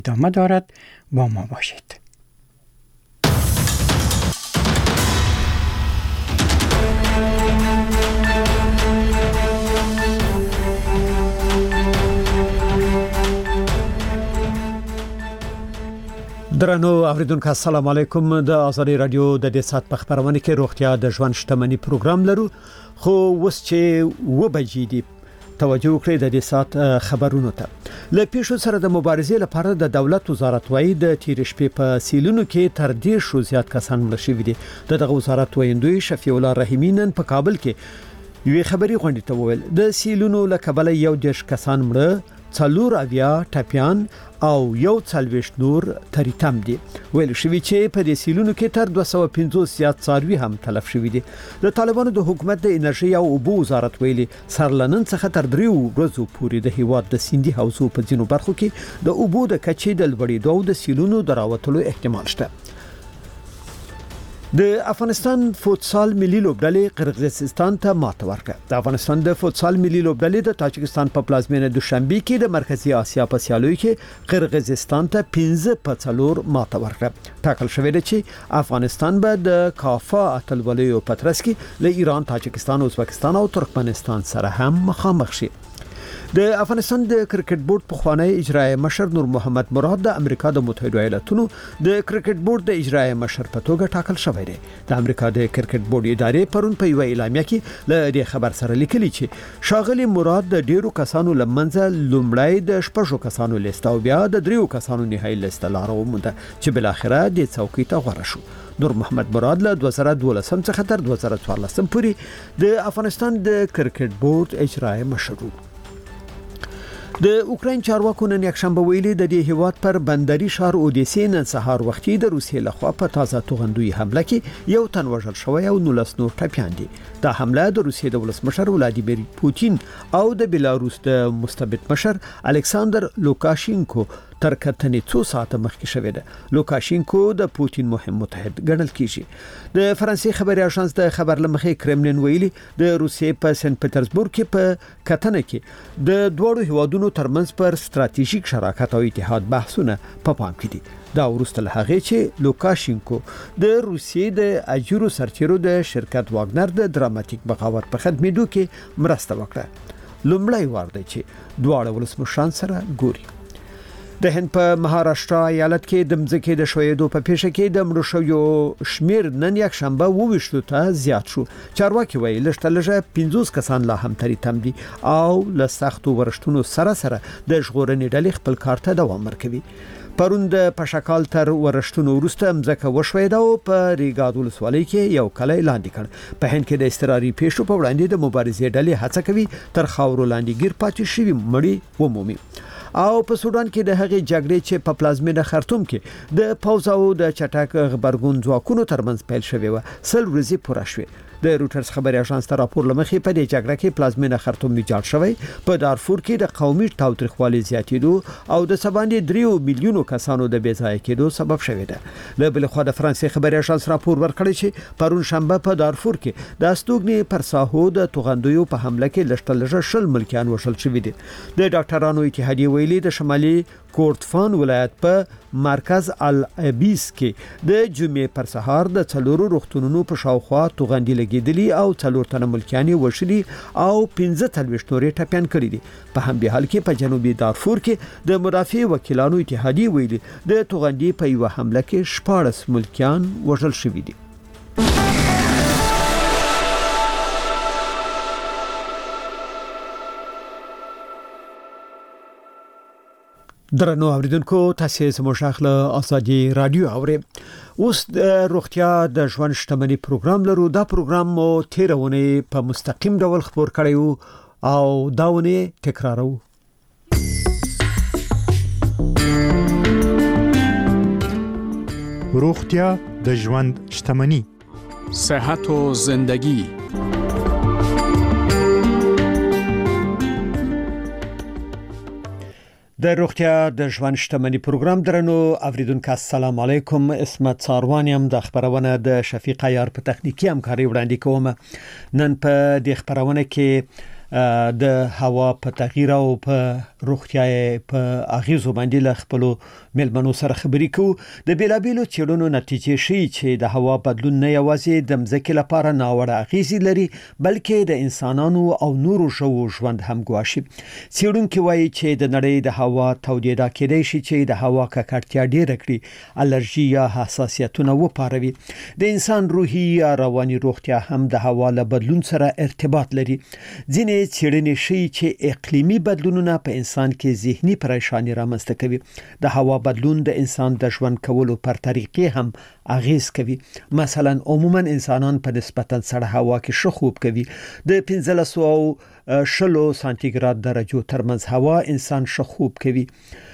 ادامه دارد. با ما باشید. درنو اوریدونکو السلام علیکم. د آزادی رادیو د دې سات په خبرونه کې روغتیا د ژوند شتمنۍ پروګرام لرو. خو وس چې و بجې دي توجه وکړئ د دې سات خبرونو ته. له پیښو سره د مبارزې لپاره د دولت وزارت وايي د تیر شپې په سیلونو کې تر 10 زیات کسان مړ شوي دي. دغه وزارت وایندوی شفیع الله رحیمی نن په کابل کې یوې خبري غونډې ته وویل د سیلونو له کبله 10 کسان مړ، 4 اویا ټاپیان او 140 نور تریتم دي. ویل شوی چې په دې سیلونو کې تر 250 زیات څاروي هم تلف شوي دي. د طالبانو د حکومت د انرژي او اوبو وزارت ویلي سرلنن څخه تر 3 ورځې پورې د هیواد د سیندي حوزو په ځینو برخو کې د اوبو د کچې د لوړېدو او د سیلونو دراوتلو احتمال شته. د افغانستان فوتسال ملي لوبډلې قرغیزستان ته ماته ورکړه. د افغانستان د فوتسال ملي لوبډلې د تاجکستان په پلازمینه دوشنبه کې د مرکزی اسیا په سیالیو کې قرغیزستان ته 15-4 ماته ورکړه. ټاکل شوې ده چې افغانستان به د کافا اتلولیو پترس کې له ایران، تاجکستان، ازبکستان او ترکمنستان سره هم مخامخ شي. د افغانستان د کرکټ بورډ پخوانی اجرایی مشر نور محمد مراد د امریکا د متحده ایالاتونو د کرکټ بورډ د اجرایی مشر په توګه ټاکل شوی دی. د امریکا د کرکټ بورډ ادارې پرون په یو اعلامیه کې له دې خبر سره لیکلي چې شاغلي مراد د ډیرو کسانو لمنځه لومړی د 6 کسانو لیست او بیا د 3 کسانو نهایی لیست لاره ومنده چې بل اخره د څوکۍ ته غوړه شو. نور محمد مراد له 2012 څخه تر 2014 پورې د افغانستان د کرکټ بورډ اجرایی مشر و. د اوکراین چارواکو نن یکشنبه ویلي د دې هیواد پر بندري شهر اودیسې نن سهار وختي د روسیې لخوا په تازه توغندوی حمله کې 1 تن وژل شوی او 19 نور ټپیان دي. دا حمله د روسیې د ولسمشر ولادیمیر پوتین او د بیلاروس د مستبد مشر الکساندر لوکاشینکو تر کتنې 2 ساعته مخکې شوې ده. لوکاشینکو د پوتین مهم متحد ګڼل کیږي. د فرانسې خبري اژانس د خبر لمخې کرملین ویلي د روسیې په سنت پټرزبورګ کې په کتنه کې د دوړو هیوادونو ترمنځ پر ستراتیژیک شراکت او اتحاد بحثونه په پام کې دي. دا ورسته له هغه چې لوکاشینکو د روسیې د اجورو سرچینو د شرکت واګنر د دراماتیک بغاوت په خدمتو کې مرسته وکړه. لومړی وار دی چې دواړه ولسمشران سره ګوري. د هند په مهاراشټرا ایالت کې د مځکې د شویدو په پیښه کې د مړو شویو شمیر نن یک شنبه 22 ته زیات شو. چارواکي وایي لږه 50 کسان لا هم تریتم دي او له سختو ورشتونو سره د ژغورنې ډلې خپل کار ته دوام ورکوي. پرون د پشکال تر ورشتونو وروسته مځکه وشویده او په ریګاد ولسوالۍ کې یو کلی لاندې کړ. په هند کې د استراري پیښو په وړاندې د مبارزې ډلې هڅه کوي تر خاورو لاندې ګیر پاتې شوي مړي ومومي. او په سودان کې د هغې جګړې چې په پلازمینه خرطوم کې د پوځ او د چټک خبرګون ځواکونو ترمنځ پیل شوی و 100 ورځې پوره شوه. د روټرز خبري اژانس ته راپور لمخې په دې جګړه کې پلازمینه خرطوم ویجاړ شوی. په دارفور کې د قومي تاوتریخوالي زیاتېدو او د سباندې 3 میلیونو کسانو د بېځایه کېدو سبب شوی دی. له بل خوا د فرانسې خبري اژانس راپور ورکړی چې پرون شنبه په دارفور کې د استوګنې پر ساحو د توغندویو په حمله کې لږ 10 ملکیان وشل شوی دي. د ډاکټرانو اتحادیه ویلي د شمالي کورتفان ولایت په مرکز الابیس کې د جمعې پر سهار د 4 روغتونونو په شاوخوا توغندي لګیدلی او 4 تنه ملکیان وشلي او 15 نورې ټپیان کړي دي. په همدې حال کې په جنوبي دارفور کې د مدافع وکیلانو اتحادیه ویلي د توغندي په یو حمله کې 14 ملکیان وژل شوي دي. درنو اوریدونکو تاسو زموږ خپل ازادي رادیو اورئ. اوس د روغتیا د ژوند شتمنۍ پروګرام لرو. دا پروګرام مو تیرونه په مستقیم ډول خبر کړیو او داونه تکرارو. روغتیا د ژوند شتمنۍ، صحت و زندگی. د روغتیا د ژوند شتمنۍ پروګرام درنو اوریدونکو السلام علیکم. اسمت ساروانیم د خبرونه د شفیق عیار په تخنیکی همکاري وړاندې کوم. نن په د خبرونه کې د هوا په تغییر او په روغتیا په اغیزو باندې له خپل ملمنو سره خبرې کوو د بیلابیلو چیرونو نتیجې شي چې د هوا بدلون نه یوازې د مځکې لپاره ناوړه اغیزې لري بلکې د انسانانو او نورو ژوو ژوند هم ګواښي. څېړونکي وایي چې د نړۍ د هوا تودېدا کېدای شي چې د هوا ککړتیا ډېره کړي، الرژي یا حساسیتونه وپاروي. د انسان روحي یا رواني روغتیا هم د هوا له بدلون سره ارتباط لري. ځینې څېړنې ښيي چې اقلیمي بدلونونه په انسان کې ذهني پریشانی رامنځته کوي. د هوا بدلون د انسان د ژوند کولو پر طریقې هم اغیز کوي. مثلا عموما انسانان په نسبتا سړه هوا کې ښه خوب کوي. د 15 او 20 سانتیګراد درجو ترمنځ هوا انسان ښه خوب کوي،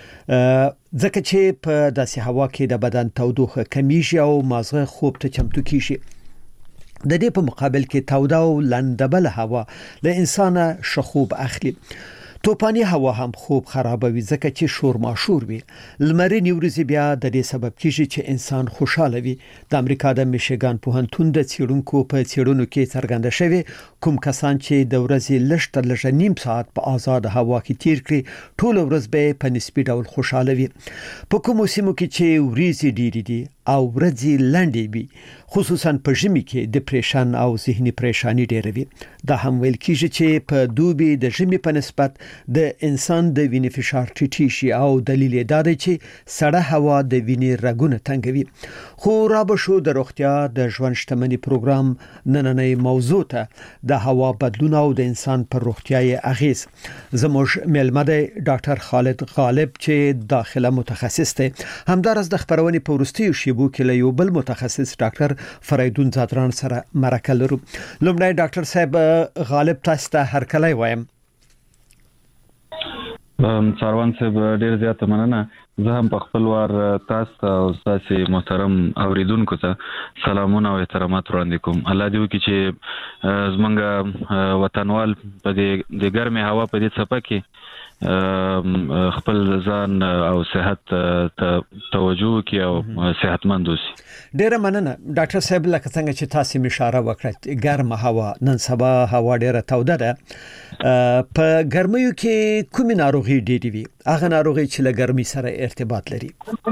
ځکه چې په داسې هوا کې د بدن تودوخه کمیږي او مازغه خوب ته چمتو کیږي. د دې په مقابل کې توده او لندبل هوا له انسانه ښه خوب اخلي. توپانی هوا هم خوب خرابوي ځکه چې شور ماشور وي. لمرینې ورځې بیا د دې سبب کیږي چې انسان خوشاله وي. د امریکا د میشیګان پوهنتون د څېړونکو په څېړنو کې څرګنده شوی کوم کسان چې د ورځې لږ تر لږه نیم ساعت په آزاد هوا کې تیر کړي ټول ورځ به په نسبي ډول خوشاله وي. په کومو سیمو کې چې ورځې ډېرې دي او ورځې لنډې وي، خصوصا په ژمي کې ډیپریشن او ذهني پریشانی ډېره وي. دا هم ویل کیږي چې په دوبي د ژمي په نسبت د انسان د وینې فشار ټیټ شي او دلیل یې دا دی چې سړه هوا د وینې رګونه تنګوي. خو را به شو د روغتیا د ژوند شتمنۍ پروګرام نننۍ موضوع ته د هوا بدلون او د انسان پر روغتیا یې اغیز. زموږ مېلمه دی ډاکټر خالد غالب چې داخله متخصص دی. همدارس د خبرونې په وروستیو شیبو کې له یو بل متخصص ډاکټر فریدون زادران سره مرکه لرو. لومړی ډاکټر صاحب غالب تاسو ته هرکلی وایم. څاروان صاحب ډیر زیاته مننه. زه هم په خپل وار تاسو ته او تاسو محترم اوریدونکو ته سلامونه او احترامات وړاندې کوم. الله دې وکړي چې زمونږ وطنوال په دې ګرمه هوا په دې څپه کې خپل ځان او صحت ته توجه وکړي او صحتمند اوسي. ډیره مننه ډاکټر صاحب. لکه څنګه چې تاسو اشاره وکړه ګرمه هوا نن سبا هوا ډیره توده ده. په ګرمیو کې کومې ناروغي ډېرې وي؟ هغه ناروغي چې له ګرمۍ سره ارتباط لري.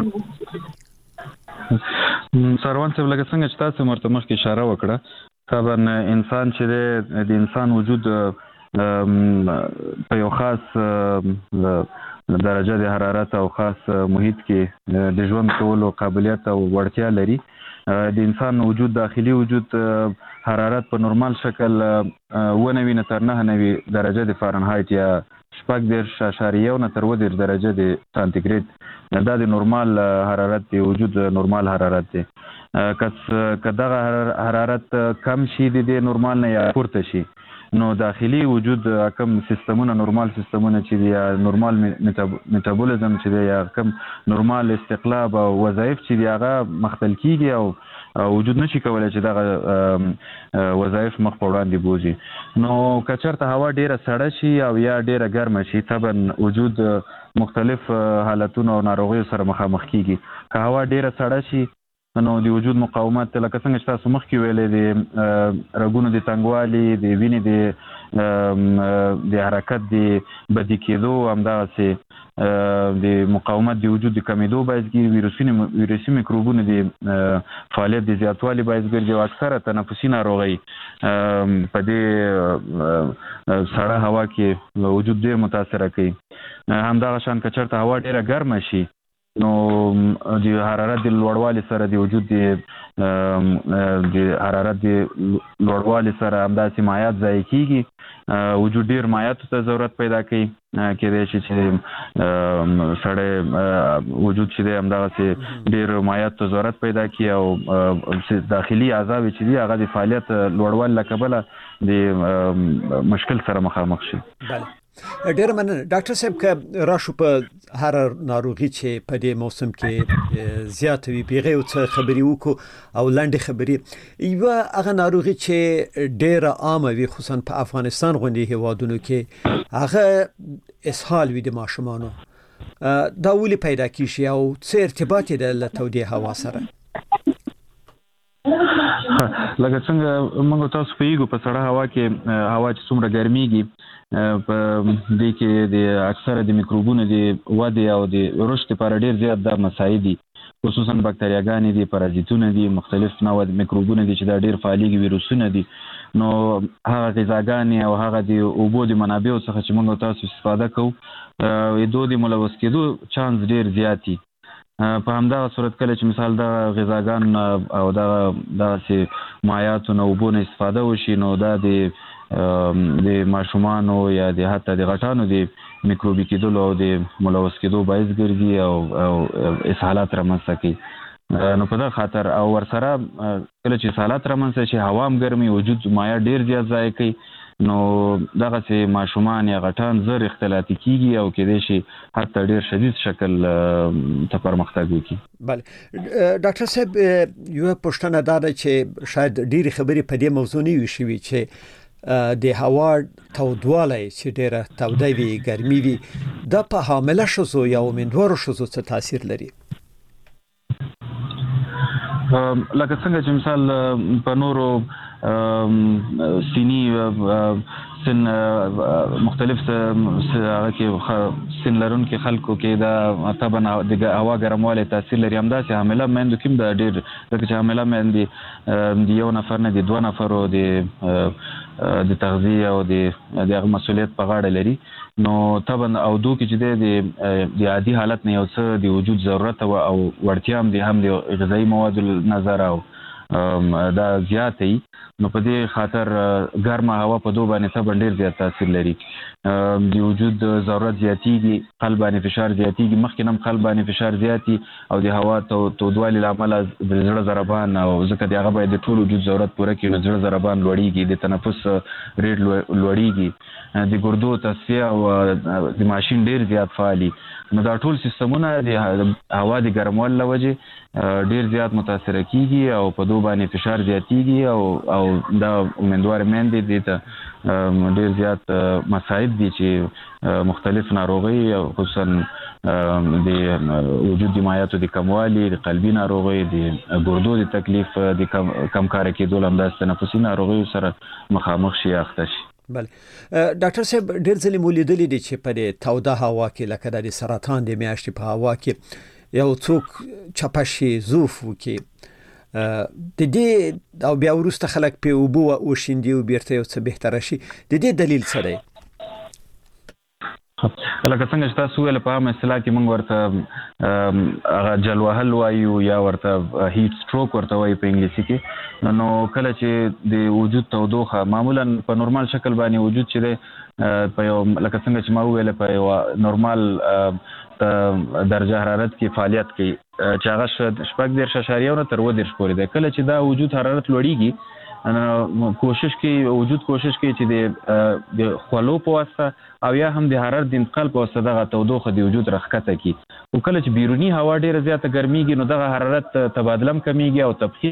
سروان صاحب لکه څنګه چې تاسو مرته مخکې اشاره وکړه طبعا انسان چې د انسان وجود په یو خاص درجه د حرارت او خاص محیط کې د ژوند کولو قابلیت او وړتیا لري. د انسان وجود داخلي وجود حرارت په نورمال شکل 9 تر 9 درجه د فارنهایت یا 14.1 تر 10 درجه د سانتیګریډ دا د نورمال حرارت دی، وجود نورمال حرارت دی. که دغه حرارت کم شي د نورمال نه یا پورته شي نو داخلي وجود کم سیستمونه نورمال سیستمونه چې دی یا نورمال میټابولیزم چې دی یا کم نورمال استقلاب او وظایف چې دی هغه مختل کیږي او وجود نشي کولای چې دغه وظایف مخ په وړاندې بوزي. نو کچرته هوا ډیره سړه شي او یا ډیره ګرمه شي طبعا وجود مختلف حالتونو او ناروغیو سره مخامخ کیږي. که هوا ډیره سړه شي نو د وجود مقاومت لکه څنګه چې تاسو مخکې ویلې د رګونو د تنګوالي د وینې د حرکت د بدی کېدو همدغسې د مقاومت د وجود د کمیدو باعث کېږي. ویروسي میکروبونو د فعالیت د زیاتوالي باعث ګرځي او اکثره تنفسي ناروغۍ په دې سړه هوا کې وجود ډېر متاثره کوي. همدغه شان که چېرته هوا ډېره ګرمه شي نو د حرارت د لوړوالي سره د وجود د حرارت د لوړوالي سره همداسې مایعات ضایع کیږي. وجود ډیر مایعاتو ته ضرورت پیدا کوي. کېدای شي چې سړی وجود چې دی همدغسې ډیر مایعاتو ته ضرورت پیدا کړي او داخلي اعضاوې چې دي هغه د فعالیت لوړوالي له کبله د مشکل سره مخامخ شي. ډیر مننه ډاکټر صاحب. که راشو په هر ناروغي چې په دې موسم کې زیات وي بیغه او څه خبري وکړو او لاندې خبري یو هغه ناروغي چې ډیر عام وي خصوصا په افغانستان غونډې هیوادونو کې هغه اسهال وي د ماشومانو. دا ولې پیدا کیږي او څه ارتباط دی له تودې هوا سره؟ لکه څنګه موږ تاسو پیګو په سړه هوا کې هوا چې څومره ګرميږي په دې کې د اکثره د میکروبونو د وده او د رشد لپاره ډیر زیات د مسایل دي، خصوصا بکتریاګانې دي، پرازیتونه دي، مختلف نوع د میکروبونه دي چې دا ډیر فعاليږي، ویروسونه دي. نو هغه غذاګانې او هغه د اوبو د منابعو څخه چې موږ تاسو استفاده کوو دوی د ملوث کېدو چانس ډیر زیات دي. په همدغه صورت کله چې مثال د غذاګان او د مایعاتو نه اوبو نه استفاده وشي نو دا د ماشومانو یا د حتی د غټانو د میکروبي کېدلو او د ملوث کېدو باعث ګرځي او اسهالات رامنځته کوي. نو په دا خاطر او ورسره کله چې اسهالات رامنځته شي هوا هم ګرمي، وجود مایع ډیر زیات ضایع کوي، نو دغه ماشومان یا غټان زر اختلاطي کیږي او کېدای شي حتی ډیر شدید شکل ته پرمختګ وکړي. بله ډاکټر صاحب یو پوښتنه دا ده چې شاید ډېری خبرې په دې موضوع نه وي شوي چې د هوا تودوالی چې ډېره توده وي، ګرمي وي، دا په حامله ښځو یا امیندوارو ښځو څه تاثیر لري؟ لکه څنګه چې مثال په نورو سینی سن مختلف هغه کې سن لرونکو خلکو کې دا طبعا د هوا ګرموالی تاثیر لري. همداسې حامله میندو کې دا ډېر، ځکه چې حامله میندې د یو نفر نه د دوه نفرو د تغذیه او د مسؤلیت په غاړه لري، نو طبعا او دوی کې چې د عادي حالت نه یو څه د وجود ضرورت او وړتیا هم د غذایي موادو نظر او دا زیات وي، نو په دې خاطر ګرمه هوا په دوی باندې طبعا ډېر زیات تاثیر لري. د وجود ضرورت زیاتیږي، قلب باندې فشار زیاتیږي، مخکې هم قلب باندې فشار زیاتی او د هوا تودوالي له امله د زړه ضربان او ځکه د هغه باید د ټول وجود ضرورت پوره کړي، نو زړه ضربان لوړیږي، د تنفس ریټ لوړیږي، د ګردو تصفیه او د ماشین ډیر زیات فعالي. نو دا ټول سیستمونه د هوا د ګرموالي له وجې ډیر زیات متاثر کیږي او په دوی باندې فشار زیاتیږي او دا امیندوار میندې دي ته ډیر زیات مسایل دي چې مختلف ناروغي خصوصا د وجود د مایعاتو د کموالي، د قلبي ناروغي، د ګردو د تکلیف، د کم کار کېدو، همداسې تنفسي ناروغیو سره مخامخ شي، اخته شي. بله ډاکټر صاحب ډېر ځلې مو لیدلي دي چې په دې توده هوا کې لکه د سرطان د میاشتې په هوا کې یو څوک چپه شي، ضعف وکړي، د دې او بیا وروسته خلک په اوبو وشیندي او بیرته یو څه بهتره شي، د دې دلیل څه دی؟ لکه څنګه چې تاسو ویل په عامه اصطلاح کې موږ ورته هغه جل وهل وایو یا ورته هیټ سټروک ورته وایي په انګلیسي کې. نو کله چې د وجود تودوخه معمولا په نورمال شکل باندې وجود چې دی په یو لکه څنګه چې ما ویل په یو نورمال درجه حرارت کې فعالیت کوي چې هغه 6.9 تر 10 پورې دی. کله چې دا وجود حرارت لوړیږي کوشش کوي چې د خولو په واسطه او یا هم د حرارت د انتقال په واسطه دغه تودوخه د وجود راښکته کړي، او کله چې بیرونی هوا ډیره زیاته ګرمیږي نو دغه حرارت تبادله هم کمیږي او تبخیر.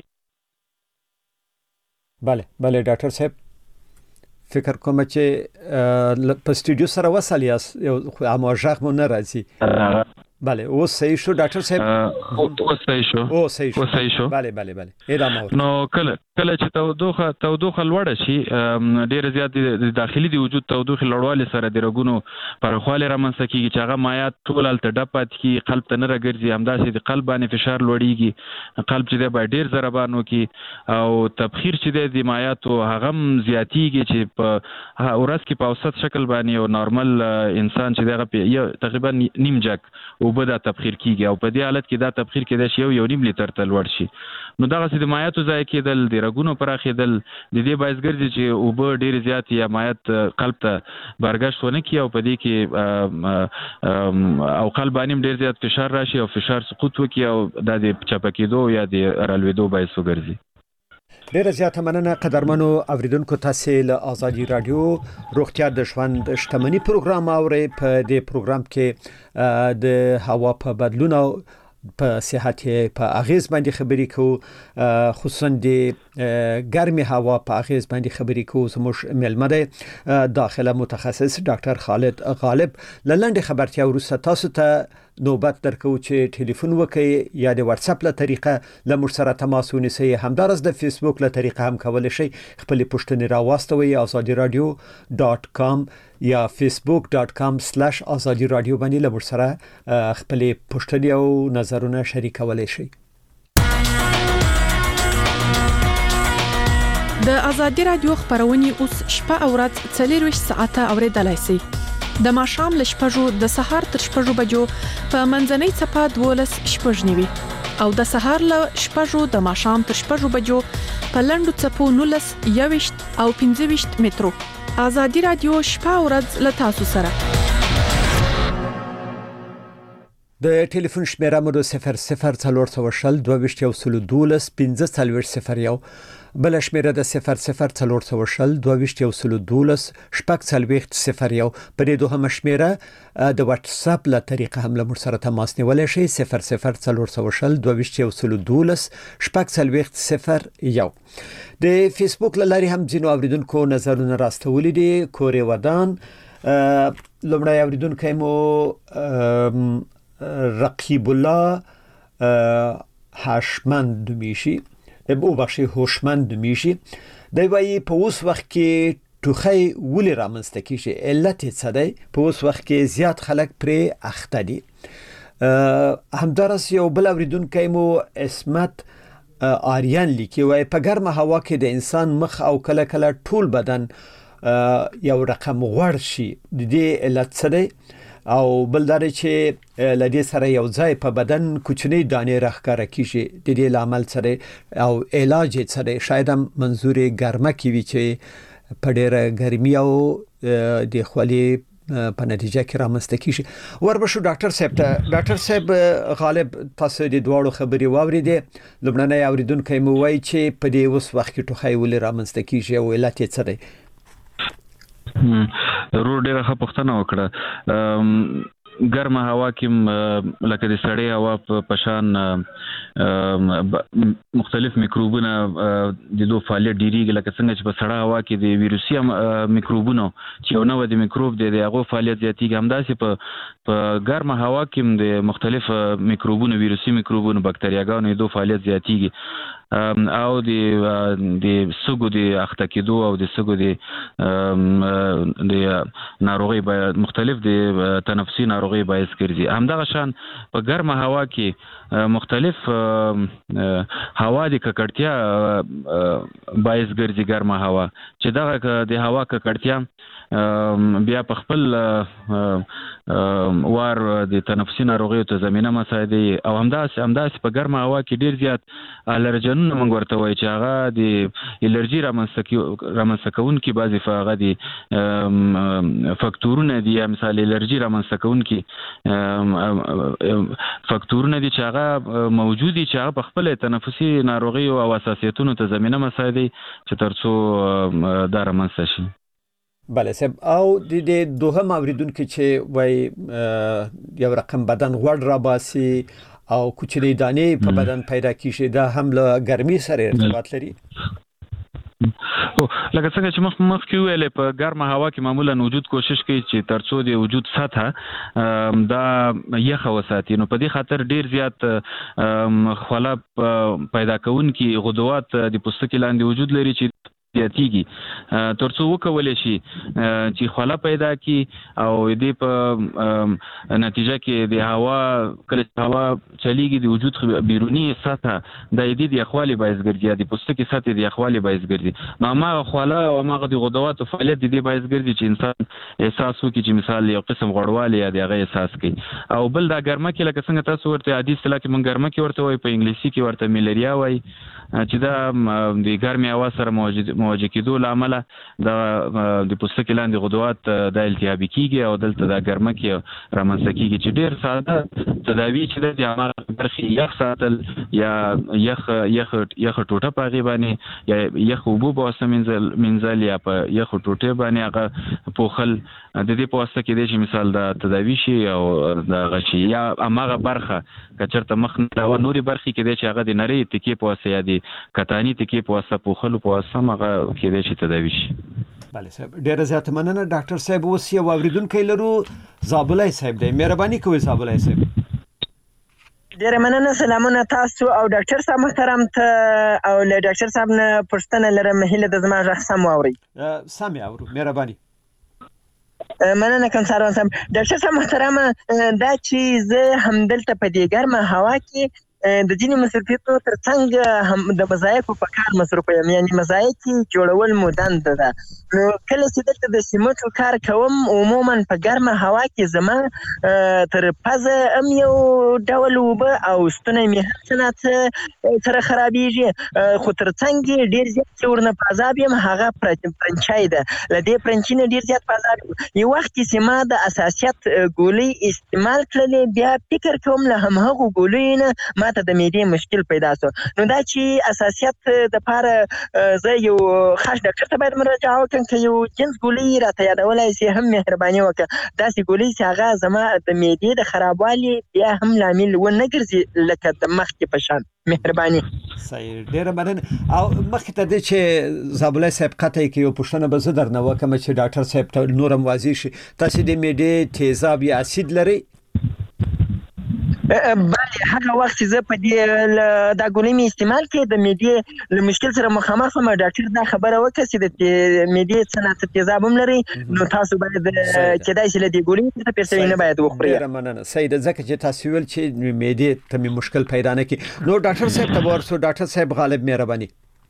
بله ډاکټر صاحب فکر کوم چې په سټوډیو سره وصل یاست، یو اما غږ مو نه راځي. بله اوس صحیح شو ډاکټر صاحب؟ اوس صحیح شو. بله ادامه. نو کله چې تودوخه لوړه شي ډیره زیات د داخلي د وجود تودوخه لوړوالي سره د رګونو پرخواله رامنځته کیږي چې هغه مایعات ټول هلته ډپ پاتې کیږي، قلب ته نه راګرځي، همداسې د قلب باندې فشار لوړیږي، قلب چې دی باید ډیر ضربان وکړي او تبخیر چې دی د مایعاتو هغه هم زیاتیږي چې په ورځ کې په اوسط شکل باندې یو نارمل انسان چې دی هغه تقریبا نیم جک اوبه دا تبخیر کیږي او په دې حالت کې دا تبخیر کېدای شي یو نیم لیټر ته لوړ شي. نو دغسې د مایعاتو ضایع کېدل، د رګونو پراخېدل د دې باعث ګرځي چې اوبه ډېرې زیاتې یا مایعات قلب ته بارګشت ونه کړي او په دې کې او قلب باندې هم ډېر زیات فشار راشي او فشار سقوط وکړي او دا د چپه کېدو یا د رالوېدو باعث وګرځي. ډیره زیاته مننه قدرمنو اوریدونکو، تاسو له آزادي رادیو روغتیا د ژوند شتمنۍ پروګرام اورئ. په دې پروګرام کې د هوا په بدلون او په صحت په اغیز باندې خبرې کوو، خصوصا د ګرمي هوا په اغیز باندې خبرې کوو. زموږ مېلمه دی داخله متخصص ډاکټر خالد غالب. لنډه خبرتیا وروسته تاسو ته نوبت درکو چې ټلیفون وکړئ یا د واتس اپ له طریقه لمر سره تماس ونیسئ. همدارس د فیسبوک له طریقه هم کولای شئ خپل پوښتنې راواستوئ azadiaradio.com یا facebook.com/azadiradio باندې لمر سره خپل پوښتنې او نظرونه شریکولای شئ. د ازادي رادیو خبرونه اوس شپه او ورځ 24 ساعته اوریدلای شئ. د ماښام له 6 د سهار تر 6 بجو په منځنۍ چپه 12 شپږ نیوي او د سهار له 6 د ماښام تر 6 بجو په لنډو چپو 19 21 او 25 مترو. ازادي رادیو شپه او ورځ له تاسو سره. د ټلیفون شمیره مو 00 22 15 بل شمیره د 00 22 15 په دې دوه شمیره د واتس اپ له طریقه هم له سره تماس نیولای شئ 00 22 15 د فیسبوک له لارې هم ځینو اوریدونکو نظرونه راستولي دي. کورې ودان لومړی اوریدونکو مو رقیب الله هاشمند میشي هوشمند میشي دی وایي په اوس وخت کې ټوخی ولې رامنځته کیږي، علت یې څه دی؟ په اوس وخت کې زیات خلک پرې اخته دي. همدارس یو بل اوریدونکی مو اسمت آریان لیکي وایي په ګرمه هوا کې د انسان مخ او کله کله ټول بدن یو رقم غوړ شي، د دې علت څه دی؟ او بل دا چې لدې سره یو ځای په بدن کوچنی دانې راښکاره کیږي، د دې لامل سره او علاج یې څه دی؟ شاید هم منظور ګرمه کې وي چې په ډېره ګرمي او د خولې په نتیجه کې رامنځته کیږي. وربشو ډاکټر صاحب ته. ډاکټر صاحب غالب تاسو د دواړو خبرې واورېدې. لومړنی اوریدونکی مو وایي چې په دې اوس وخت کې ټوخی ولې رامنځته کیږي او علت یې څه دی؟ ډېره ښه پوښتنه وکړه. ګرمه هوا کې لکه د سړې هوا په شان مختلف میکروبونه د دوه فعالیت ډیریږي، لکه څنګه چې په سړه هوا کې د ویروسي میکروبونو چې یو نوع د میکروب دی هغه فعالیت زیاتیږي، همداسې په ګرمه هوا کې د مختلف میکروبونو ویروسي میکروبونو بکتریاګانو د دوه فعالیت زیاتیږي او د سګو د اخته کېدو او د سګو د ناروغي مختلف د تنفسي ناروغي باعث ګرځي. همدغه شان په ګرمه هوا کې مختلف هوا د ککړتیا باعث ګرځي. ګرمه هوا چې دغه د هوا ککړتیا بیا په خپل وار د تنفسي ناروغیو ته زمينه مساعدي او همداسې په ګرمه هوا کې ډیر زیات الرجنونه موږ ورته وایي چې هغه د الرجي رامنځته کوونکي بعضې هغه د فکتورونه دي، یا مثال الرجي رامنځته کوونکي فکتورونه دي چې هغه موجود دي چې هغه په خپل تنفسي ناروغیو او حساسیتونو ته زمينه مساعدي چې ترڅو دا رامنځته شي. بله صاحب. او د دوهم اوریدونکو چې وای یو رقم بدن غوړ را باسي او کوچنی دانې په بدن پیدا کیږي، دا هم له ګرمي سره ارتباط لري؟ لکه څنګه چې مخکې ویلې په ګرمه هوا کې معمولا وجود کوشش کوي چې ترڅو د وجود سطحه دا یخه وساتي، نو په دې خاطر ډیر زیات خوله پیدا کوونکي غدوات د پوستکي لاندې وجود لري چې زیاتیږي ترڅو وکولای شي چې خوله پیدا کی او دې په نتیجه کې د هوا کله هوا چلیږي د وجود بیرونی سطح د دې د یخوالي باعث ګرځي، د پوستکي سطح د یخوالي باعث ګرځي. نو ما خوله او ما د غدوات فعالیت د دې باعث ګرځي چې انسان احساس وکړي چې مثال یو قسم غوړوالی یا دغه احساس کوي. او بل دا ګرمه کې لکه څنګه تاسو ورته عادي اصطلاح کې مونږ ګرمه کې ورته وایي، په انګلیسي کې ورته ملیریا وایي، چې دا د ګرمي هوا سره مواجه کېدو له امله د پوستکي لاندې غدوات د التهابي کېږي او دلته دا ګرمه کې رامنځته کېږي چې ډېر ساده تداوي چې د هماغه برخې یخ ساتل یا یخ ټوټه په هغې باندې یا یخ اوبو په واسطه مینځل یا په یخ ټوټې باندې هغه پوښل د دې په واسطه کې دی چې مثال دا تداوي شي او دغه شي. یا هماغه برخه که چېرته مخ نه نورې برخې کې دی چې هغه د نرۍ تکې په واسطه یا د کتاني تکې په واسطه پوښلو په واسطه هم هغه کېدای شي تداوي شي. بله صاحب، ډېره زیاته مننه ډاکټر صاحب. اوس یو اورېدونکی لرو، زابلای صاحب دی. مهرباني کوئ زابلای صاحب. ډیره مننه. سلامونه تاسو او ډاکټر صاحب محترم ته او له ډاکټر صاحب نه پوښتنه لرم هیله د زما غږ سم واورئ. سم اورو مهرباني. مننه کوم ساروان صاحب. ډاکټر صاحب محترم دا چې زه همدلته په دې ګرمه هوا کې د ځینې مصروفیتو ترڅنګ هم د مزایکو په کار مصروف یم، یعنی مزایکې جوړول مو دنده ده. نو کله چې دلته د سیمټو کار کوم عموما په ګرمه هوا کې زما تر پزه هم یو ډول اوبه او ستونی مې هم څه ناڅه سره خرابېږي، خو ترڅنګ یې ډېر زیات چې ورنه په عذاب یم هغه پرنچای ده. له دې پرنچي نه ډېر زیات په عذاب یم. یو وخت کې چې ما د اساسیت ګولۍ استعمال کړلې بیا فکر کوم له همهغو ګولیو نه ما ته د معدې مشکل پیدا شو. نو دا چې اساسیت دپاره زه یو خاص ډاکټر ته باید مراجعه وکړم که یو جنس ګولۍ راته یادولی شي هم مهرباني وکړه. داسې ګولۍ چې هغه زما د معدې د خرابوالي بیا هم لامل ونه ګرځي لکه د مخکې په شان. مهرباني. صحیح، ډیره مننه. او مخکې ته دې چې زابلای صاحب قطعی کې یو پوښتنه به زه درنه وکړم چې ډاکټر صاحب ته نورم واضح شي، تاسو د معدې تیزاب یا اسید لرئ؟ بله، هغه وخت چې زه په دې دا ګولۍ مې استعمال کړې د معدې له مشکل سره مخامخ وم، ډاکټر دا خبره وکړه چې د معدې څه ناڅه تیزاب هم لري، نو تاسو باید کېدای شي له دې ګولۍ څخه پیسوي نه باید وخورئ. ډېره مننه. صحیح ده، ځکه چې تاسو ویل چې معدې ته مې مشکل پیدا نه کړي. نو ډاکټر صاحب ته ورسو. ډاکټر صاحب غالب مهرباني.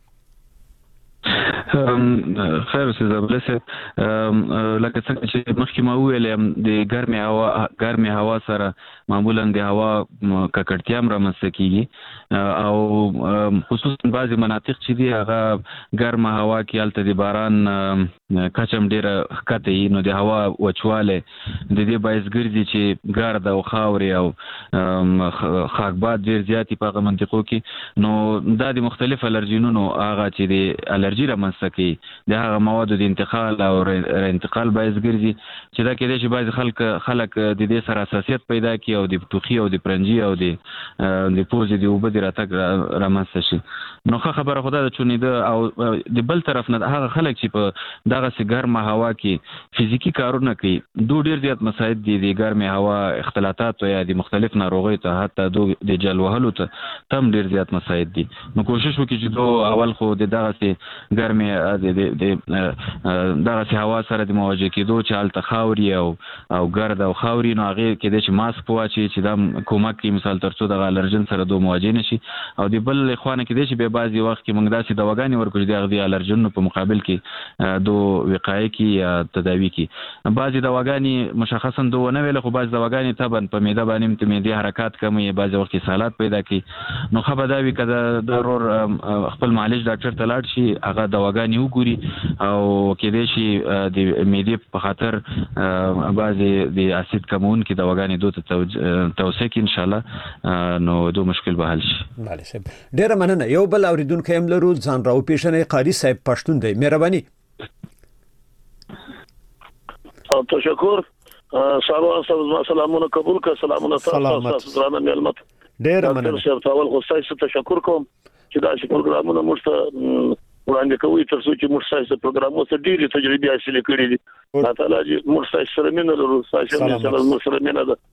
خیر اوسې زابله صاحب، لکه څنګه چې مخکې ما وویل د ګرمې هوا سره معمولا د هوا ککړتیا هم رامنځته کیږي او خصوصا بعضې مناطق چې دي هغه ګرمه هوا کې هلته د باران کچه هم ډېره ښکته وي، نو د هوا وچوالی د دې باعث ګرځي چې ګرد او خاورې او خاکبات ډېر زیات وي په هغه منطقو کې. نو دا د مختلف الرجینونو هغه چې د الرجي رامنځته کوي د هغه موادو د انتقال او انتقال باعث ګرځي چې دا کېدای شي بعضې خلک د دې سره حساسیت پیدا کړي او د ټوخي او د پرنجي او د پوزې د اوبه د راتګ رامنځته شي. نو ښه خبره خو دا ده چې او د بل طرف نه هغه خلک چې په دغسې ګرمه هوا کې فزیکي کارونه کوي دو ډېر زیات مساعد دي د ګرمې هوا اختلاطاتو یا د مختلف ناروغیو ته حتی دو د جل وهلو ته هم ډېر زیات مساعد دي. نو کوشش وکړي چې دو اول خو د دغسې ګرمې دغسې هوا سره د مواجه کېدو چې هلته خاوري او ګرد او خاوري، نو هغې کېدای شي ماسک واچي چې دا کومک کوي مثال تر څو دغه الرجن سره دو مواجه نه شي. او د بل خوا نه کېدای شي بیا بعضې وخت کې موږ داسې دواګانې ورکړو چې د هغه د الرجنونو په مقابل کې دو وقایه کړي یا تداوي کړي. بعضې دواګانې مشخصا دو ونه ویله، خو بعضې دواګانې طبعا په معده باندې د معدې حرکات کموي، بعضې وخت کې سالات پیدا کړي. نو ښه به دا وي که د ضرور خپل معالج ډاکټر ته لاړ شي، هغه دواګانې وګوري او کېدای شي د معدې په خاطر بعضې د اسید کمونکي دواګانې دو ته توصیه کړي انشاءالله، نو دو مشکل به حل شي. بله صاحب، ډېره مننه. یو بل اورېدونکی هم لرو، ځان راوپېژنئ. قاري صاحب پښتون دی، مهرباني. تشکر. سلامونه قبول کړه. سلامونه تاسو درانه مېلمه ته. ډېره مننه. ډاکټر صاحب اول خو ستاسو تشکر کوم چې دا چې پروګرامونه موږ ته وړاندې کوي تر څو چې موږ ستاسو پروګرامونو ته ډېرې تجربې حاصلې کړې دي. الله تعالی دې موږ ستاسو سره مینه لرو، ستاسو سره موږ سره مینه ده.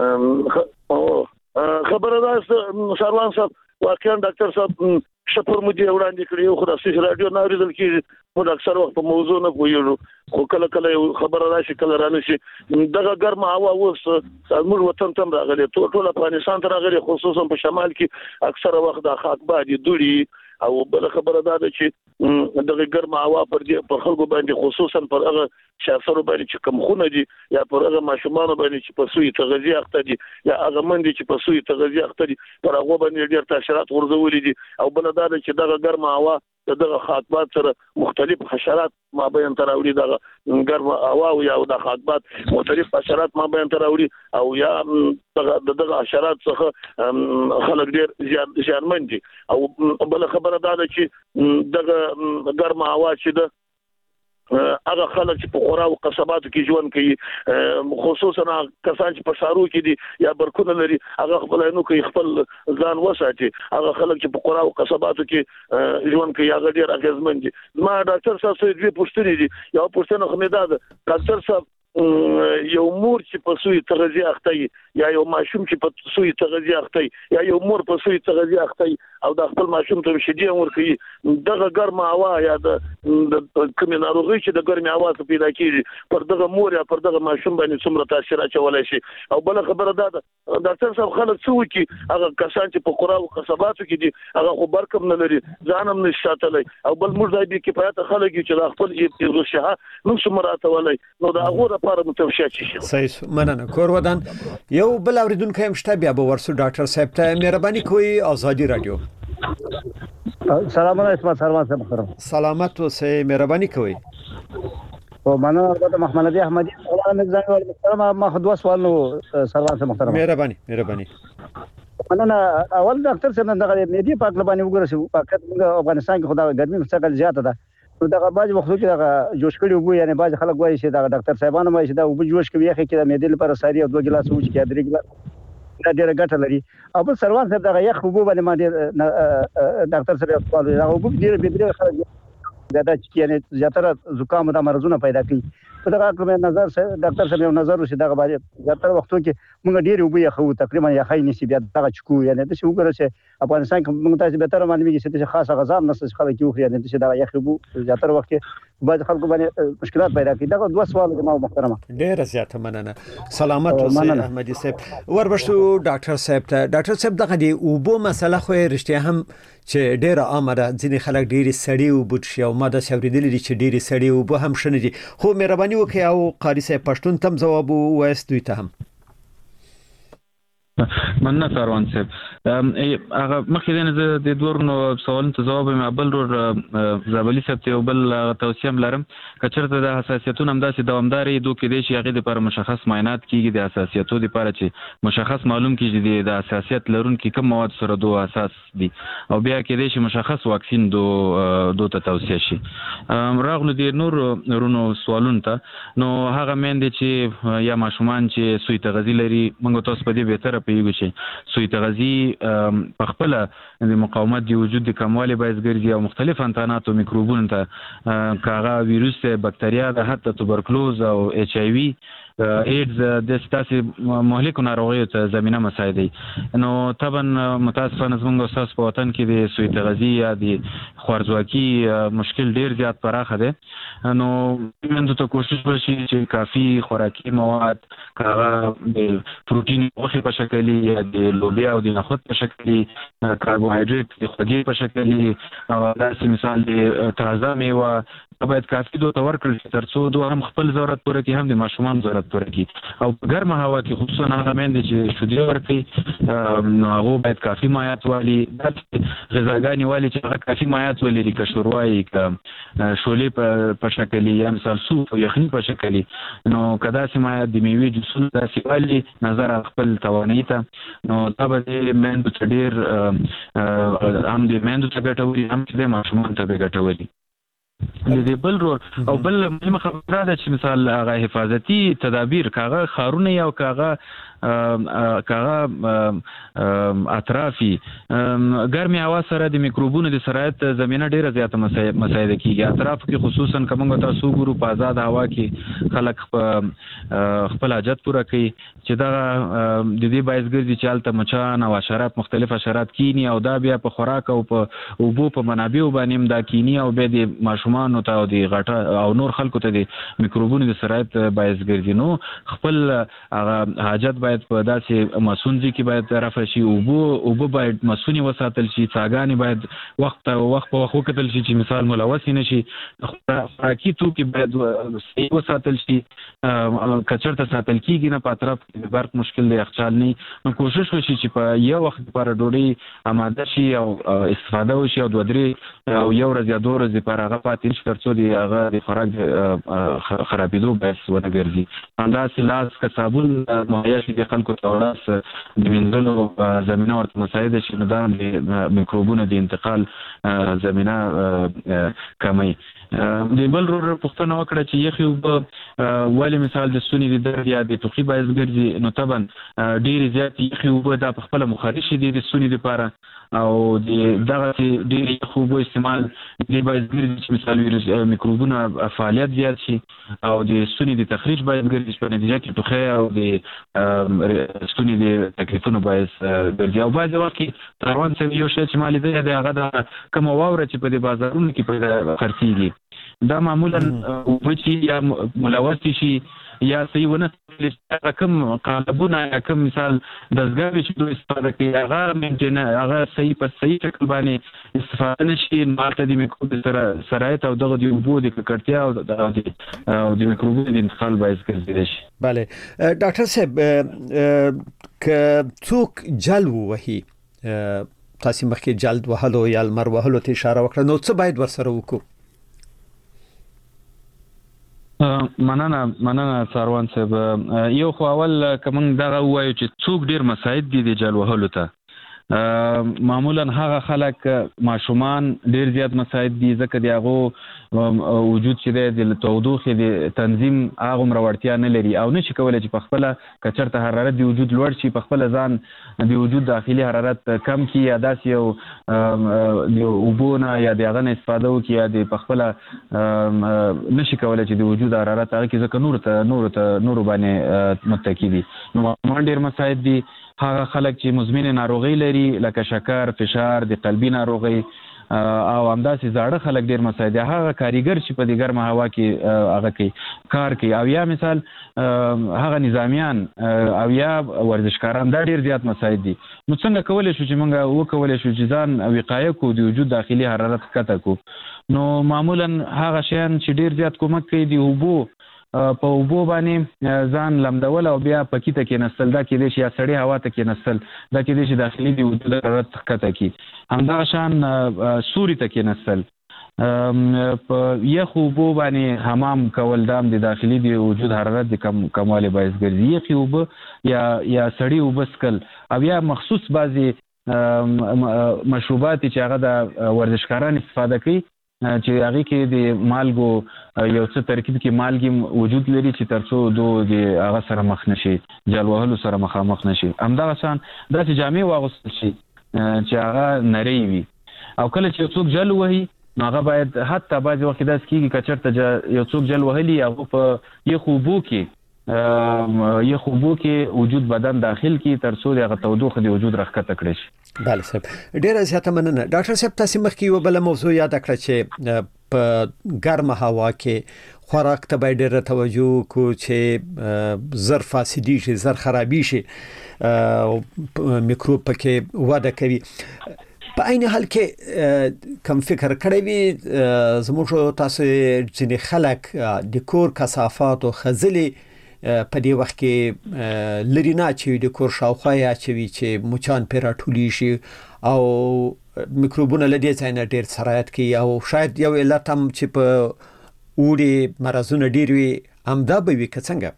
خبره ده ساروان صاحب، واقعا ډاکټر صاحب شپور مودې وړاندې کړی خو د اساس رادیو نه اورېدل کېږي، موږ اکثر وخت په موضوع نه پوهېږو، خو کله کله یو خبره راشي کله رانشي. دغه ګرمه هوا اوس زموږ وطن ته هم راغلې، ټول افغانستان ته راغلې، خصوصا په شمال کې اکثره وخت د خاکباد دوړي. او بل خبره دا ده چې دغه ګرمه هوا پر خلکو باندې خصوصا پر هغه شاعرانو باندې چې کم خونه دي یا پر هغه ماشومان باندې چې په سوی تغذیه اخته دي یا هغه مندي چې په سوی تغذیه اخته دي پر هغه باندې ډېر تاثیرات ورزولې دي. او بل دا ده چې دغه ګرمه هوا دغه خاکبات سره مختلف حشرات ما بیان تراوړي، دغه ګرمه هوا او یا د خاکبات مختلف حشرات ما بیان تراوړي او یا دغه حشرات څخه خلک ډېر زیانمن دي. او بل خبره دا ده چې دغه ګرمه هوا چې ده هغه خلک چې په خورا او قصباتو کې ژوند کوي، خصوصا کسان چې په ښارو کې دي یا برکونه لري، هغه خپل نو کوي خپل ځان وساتي. هغه خلک چې په خورا او قصباتو کې ژوند کوي هغه ډېر اغېزمن دي. ما ډاکټر صاحب سره دوه پوښتنې دي. یو پوښتنه خو مې دا ده ډاکټر صاحب یو مور چې په سوی تغذیه اخته یا یو ماشوم چې په سوی تغذیه اخته یا یو مور په سوی تغذیه اخته او د خپل ماشوم ته شیدې ورکوي دغه ګرمه هوا یا د کومې ناروغي چې د ګرمې هوا څخه پیدا کیږي پر دغه مور یا پر دغه ماشوم باندې څومره تاثیر اچولای شي او بل خبره ده ډاکټر صاحب خلک څه وکي هغه کسان چې په قرا او قصباتو کې دي هغه خو برکم نه لري ځانم نشاتلای او بل موږ دای به کفایت خلک چې خپل ارزښه نو څومره ولای نو دا هغه لپاره متوشا شي صحیح مننه کور ودان یو بل اوریدونکو هم شته بیا به ورسو ډاکټر صاحب ته مهرباني کوئ آزادی رادیو سلام علیکم سلام محترم سلامت اوسئ مهرباني کوئ او مننه البته محمد علي احمدي مولانا زنګ محترم ما خو سوال نو سلام محترم مهرباني مننه اول ډاکټر څنګه دغه مېدی پاک لبانې وګورئ پاکت موږ افغانستان کې خدای ګرمي څخه زیاته ده نو دغه باج وختو کې دغه جوش کړي وګو یعنی باج خلک وایي چې دغه ډاکټر صاحبانو وایي چې دا وګ جوش کوي چې د مېدی لپاره ساري او 2 ګلاس وچ کې 3 ګلاس دا ډیره ګټه لري او بل سروان صاحب دغه یخ وګو باندې ما ډیر ډاکټر صاحب سوال هغه وګ ډیره خلک زیاده چې یعنی زیاتره زکام د مرزونه پیدا کوي په دغه اړه نظر ډاکټر صاحب یو نظر وشي دغه باندې زیاتره وختو کې موږ ډیر وګ یخو تقریبا یخای نسی بیا دغه چکو یعنی د څه وګره چې افغانستان کې موږ تاسو به تر باندې چې خاصه غذا نسل خلک یو خري یعنی چې دغه یخ وګ زیاتره وخت کې بعض خلکو باندې مشکلات پیدا کوي دغه دوه سوال جناب محترم ډیر زیاته مننه سلامت اوسئ احمدي صاحب وربشو ډاکټر صاحب ته ډاکټر صاحب دغه دی او بو مسله خو رښتیا هم چې ډیره عامه ده ځینې خلک ډیرې سړې اوبه څښي او ما داسې اورېدلي دي چې ډیرې سړې اوبه هم ښه نه دي خو مهرباني وکړئ او قاري صاحب پښتون ته هم ځواب ووایاست دوی ته هم مننه سروان صاحب هغه مخکې نه د دوه سوالونو ته جواب مې بل ور زابلی صاحب ته بل توصیه لرم کچرته د حساسیتونو هم داسې دوامداري دوه کې دي چې هغه لپاره مشخص معاینات کیږي د حساسیتو لپاره چې مشخص معلوم کیږي د حساسیت لرونکي کوم مواد سره دوه اساس دي او بیا کې دي چې مشخص واکسین دوه ته توصیه شي راغلو د نور رونو سوالونو ته نو هغه مېندې چې یا ماشومان چې سوی تغذیه لري موږ تاسو په دې بهتره پیږو چې سوی تغذیه په خپل د مقاومت دی وجود د کموالی باعث ګرځي او مختلف انتانات او میکروبونو ته کاغه ویروس بکتریا د حتی توبرکلوز او ایچ ای وی ایدز د ستاسو مهلکو ناروغیو ته زمينه مساعدي نو طبعا متاسفانه زموږ استاد په وطن کې د سوی تغذیه یا د خوارزواکي مشکل ډیر زیات پراخه دی نو موږ ته کوشش وشي چې کافي خوراکي مواد کاغه د پروتین په شکل یا د لوبیا او د نخود په شکل کاربوهایډریټ د خوږی په شکل او داسې مثال د تازه میوه باید کافي دوه ورکړل شي ترڅو دوه هم خپل ضرورت پوره کړي هم د ماشومان ضرورت پوره کړي او په ګرمه هوا کې خصوصا هغه مېندې چې شیدې ورکړي نو هغه باید کافي مایعات والی غذاګانې والی چې هغه کافي مایعات ولري که شوروایي که شولې په شکل یا مثال سوپ او یخني په شکل نو که داسې مایعات د میوې جوسونه داسې والی نظر خپل توانایي ته نو دا به د مېندو ته ډېر هم د مېندو ته ګټوري هم د ماشومان ته به ګټوري د بل رول او بل مهمه خبره ده چې مثال هغه حفاظتي تدابیر کاغه خارونه یا کاغه اطرافي ګرمي هوا سره د میکروبونو د سرایت زمينه ډیره زیاته مساعده کیږي اطراف کې خصوصا کومه تاسو ګورو په آزاد هوا کې خلک خپل حاجت پوره کوي چې دا د دې باعث ګرځي چې الته مچان او حشرات مختلف حشرات کینی او دا بیا په خوراک او په اوبو په منابع باندې دا کینی او به د ماشومان ته او د غټه او نور خلکو ته د میکروبونو د سرایت باعث ګرځي نو خپل حاجت باید په داسې مسونځي کې باید رافع شي اوبه باید مسونی وساتل شي څاګانې باید وخت په وخت وکتل شي چې مثال ملوث نه شي خوراکي توکي باید وساتل شي کچرته ساتل کیږي نه په اطراف کې برق مشکل دی یخچال نه نو کوشش وشي چې په یو وخت لپاره ډوډۍ آماده شي او استفاده وشي او 2-3 او یو ورځ یا 2 ورځې لپاره هغه پاتې نشي ترڅو د هغه د خوراک خرابېدو باعث ونه ګرځي همداسې لاس که صابون مهیا شي کې خلکو ته وړاندې د وینځلو زمينه ورته مساعده شي، نو دا د میکروبونو د انتقال زمينه کموي. د بل ورو پوښتنه وکړه چې یخي اوبه ولې مثال د ستوني د درد یا د ټوخي باعث ګرځي. نو طبعا ډېرې زیاتې یخي اوبه دا په خپله مخالف دي د ستوني لپاره، او د دغه ډېرې یخ اوبو استعمال دې باعث ګرځي چې مثال ویروس میکروبونه فعالیت زیات شي او د ستوني د تخریج باعث ګرځي چې په نتیجه کې ټوخی او د ستوني د تکلیفونو باعث ګرځي. او بعضې وخت کې څاروان صاحب یو شی چې ما لیدلی دی هغه د کومه واوره چې په دې بازارونو کې پیدا خرڅېږي، دا معمولا اوبه چې یا ملوث شي یا صحیح ونه هغه کوم قالبونه یا کوم مثال دستګاوې چې دوی استفاده کوي هغه صحیح په صحیح شکل باندې استفاده نه شي، نو هلته د میکروب سرایت او دغه د اوبو د ککړتیا او د میکروبونو د انتقال باعث ګرځېدلی شي. بله ډاکټر صاحب که څوک جل ووهي، تاسو مخکې جلد وهلو یا لمر وهلو ته اشاره وکړه، نو څه باید ورسره وکړو؟ مننه څاروان صاحب. یو خو اول که موږ دغه ووایو چې څوک ډېر مساعد دي د جل وهلو ته، معمولا هغه خلک ماشومان ډېر زیات مساعد دي، ځکه د هغو وجود چې دی د تودوخې د تنظیم هغومره وړتیا نه لري او نشي کولی چې په خپله که چېرته حرارت د وجود لوړ شي په خپله ځان د وجود داخلي حرارت کم کړي یا داسې یو د اوبو نه یا د هغه نه استفاده وکړي یا د په خپله نشي کولی چې د وجود حرارت هغه کې ځکه نورو باندې متکي دي. نو ماشومان ډېر مساعد دي. هغه خلک چې مزمن ناروغي لري لکه شکر، فشار، د قلبي ناروغي او همداسې زاړه خلک ډېر مساعد دي. هغه کاریګر چې په دې ګرمه هوا کې هغه کوي کار کوي، او یا مثال هغه نظامیان او یا ورزشکاران دا ډېر زیات مساعد دي. نو څنګه کولی شو چې موږ وکولی شو چې ځان وقایه کړو، د وجود داخلي حرارت ښکته کړو؟ نو معمولا هغه شیان چې ډېر زیات کومک کوي د اوبو په اوبو باندې ځان لمدول او بیا پکې ته کېنستل، دا کېدای شي یا سړې هوا ته کېنستل، دا کېدای شي داخلي د وجود حرارت ښکته کړي. همدغه شان سوري ته کېنستل، په یخو اوبو باندې حمام کول دا هم د داخلي د وجود حرارت د کموالي باعث ګرځي. یخې اوبه یا سړې اوبه څښل او یا مخصوص بعضې مشروبات چې هغه د ورزشکاران استفاده کوي چې هغې کې د مالګو یو څه ترکیب کې مالګې وجود لري چې تر څو د هغه سره مخ نشي، جل وهلو سره مخامخ نشي. همدغه شان داسې جامې واغوستل شي چې هغه نری وي، او کله چې څوک جل وهي نو هغه باید حتی بعضې وخت داسې کېږي که چېرته یو څوک جل وهلي هغه په یخو اوبو کې وجود بدن داخل کی تر څو دغه تودوخه د وجود راښکته کړی شي. بله صاحب ډېره زیاته مننه. ډاکټر صاحب تاسو مخکې یوه بله موضوع یاد کړه چې په ګرمه هوا کې خوراک ته باید ډېره توجه وکړو چې زر فاسدېږي، زر خرابېږي، میکروب پکې وده کوي. په عین حال کې کم فکر کړی وي زموږ تاسو ځینې خلک د کور کثافات او خځلې په دې وخت کې لري نه اچوي، د کور شاوخوا یې اچوي چې مچان پرې راټولیږي او میکروبونه له دې ځای نه ډېر سرایت کوي، او شاید یو علت هم چې په اوړي مرضونه ډېر وي همدا به وي که څنګه؟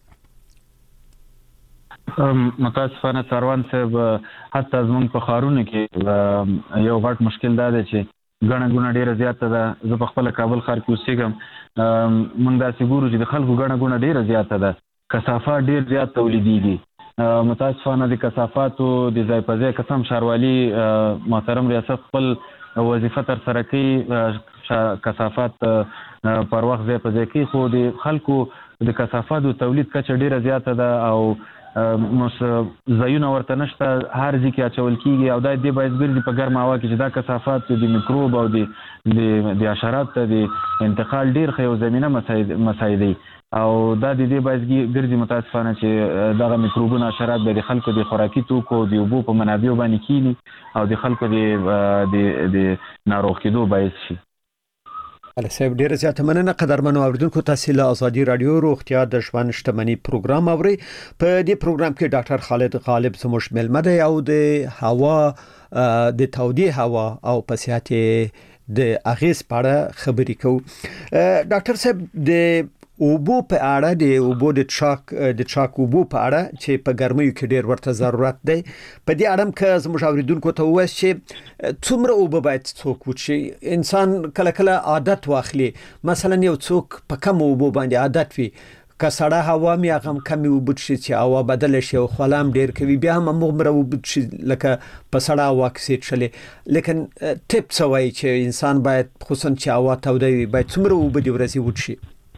متاسفانه څاروان صاحب حتی زموږ په ښارونو کې یو غټ مشکل دا دی چې ګڼه ګوڼه ډېره زیاته ده. زه په خپله کابل ښار کې اوسېږم، موږ داسې ګورو چې د خلکو ګڼه ګوڼه ډېره زیاته ده، کثافات ډېر زیات تولیدېږي. متاسفانه د کثافاتو د ځای په ځای قسم ښاروالي محترم ریاست خپل وظیفه ترسره کوي، کثافات پر وخت ځای په ځای کوي، خو د خلکو د کثافاتو تولید کچه ډېره زیاته ده او ځایونه ورته نشته، هر ځای کې اچول کېږي او دا دې باعث ګرځي په ګرمه هوا کې چې دا کثافات د میکروب او د حشرات ته د انتقال ډېر ښه یو زمینه مساعدوي، او دا د دې باعث ګرځي متاسفانه چې دغه میکروبونه حشرات به د خلکو د خوراکي توکو د اوبو په منابعو باندې کینی او د خلکو د ناروغ کېدو باعث شي. بله صاحب ډېره زیاته مننه. قدرمنو اوریدونکو تاسو له ازادي رادیو روغتیا د ژوند شتمنۍ پروګرام اورئ. په دې پروګرام کې ډاکټر خالد غالب زموږ مېلمه دی او د هوا د تودې هوا او په صحت د اغیز په اړه خبرې کوو. ډاکټر صاحب د اوبو په اړه د اوبو د چاک اوبو په اړه چې په ګرمیو کې ډیر ورته ضرورت دی په دې اړه که زموږ اوریدونکو ته وایي چې څومره اوبه باید څوک وڅښي انسان کله کله عادت واخلي مثلا یو څوک په کم اوبو باندې عادت وي که سړه هوا مې هغه کم اوبه څښي چې هوا بدله شي او خلام ډیر کوي بیا هم هغومره اوبه څښي لکه په سړه هوا کې څښلې لیکن ټیپ څه وایي چې انسان باید خصوصا چې هوا توده وي باید څومره اوبه د ورځې وڅښي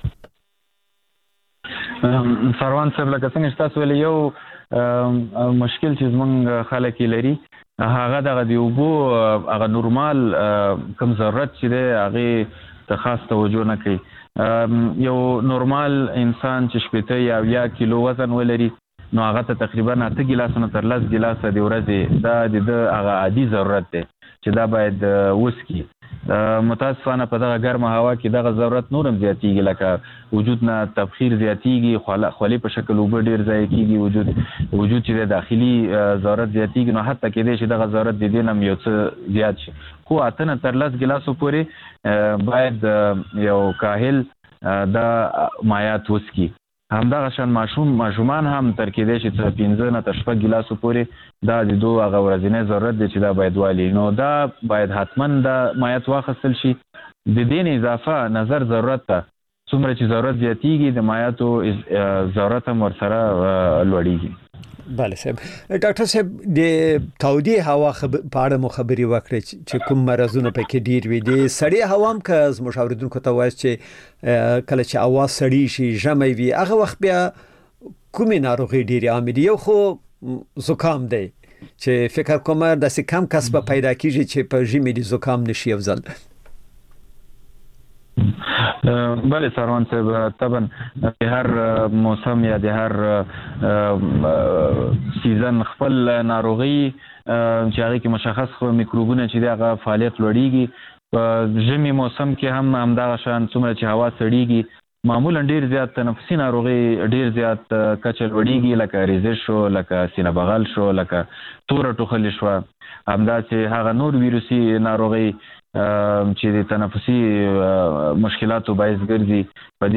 سروان صاحب لکه څنګه تاسو ویل یو مشکل چې زمونږ خلک لري هغه دغه دی اوبو هغه نورمال کم ضرورت چې دی هغه ته خاص توجه نه کوي یو نورمال انسان چې شپېته یا 10 کیلو وزن ولري نو هغه ته تقریبا 8 ګیلاسونه تر 10 ګیلاسه د ورځې دا د هغه عادي ضرورت دی چې دا باید وسکي متاسفانه په دغه ګرمه هوا کې دغه ضرورت نورم زیاتیږي لکه وجود نه تبخیر زیاتیږي خولې په شکل اوبه ډیر ضایع کیږي وجود چې داخلي ضرورت زیاتیږي نو حتی کېدای شي دغه ضرورت د دې نه یو څه زیات شي خو اتنه تر 10 ګلاسو پورې باید یو کاهل دا مایات وسکي همدغه شان ماشومان هم تر کېدای شي 15 نه تر 16 ګلاسو پورې دا د دوه هغه ورځنی ضرورت دی چې دا باید والي نو دا باید حتما دا مایات واخیستل شي د دې اضافه نظر ضرورت ته څومره چې ضرورت زیاتیږي د مایاتو ضرورت هم ورسره لوړیږي بله صاحب ډاکټر صاحب د تودې هوا په اړه مو خبرې وکړې چې کوم مرزونه پکې ډیر وي د سړې هوا هم که زموږ اوریدونکو ته وایي چې کله چې هوا سړې شي ژمی وي هغه وخت بیا کومې ناروغۍ ډېرې عامې دي یو خو زکام دی چې فکر کوم داسې کم کس به پیدا کیږي چې په ژمي د زکام نشي یو ځل بله سروان صاحب طبعا د هر موسم یا د هر سیزن خپل ناروغي چې هغه کې مشخص میکروبونه چې دغه فعالیت لوړیږي په ژمي موسم کې هم همدغه شان څومره چې هوا سړیږي معمولا ډیر زیات تنفسي ناروغي ډیر زیات کچه لوړیږي لکه ریزش شو لکه سینه بغل شو لکه توره ټوخل شو همدا چې هغه نور ویروسي ناروغي چې د تنفسي مشکلاتو باعث ګرځي په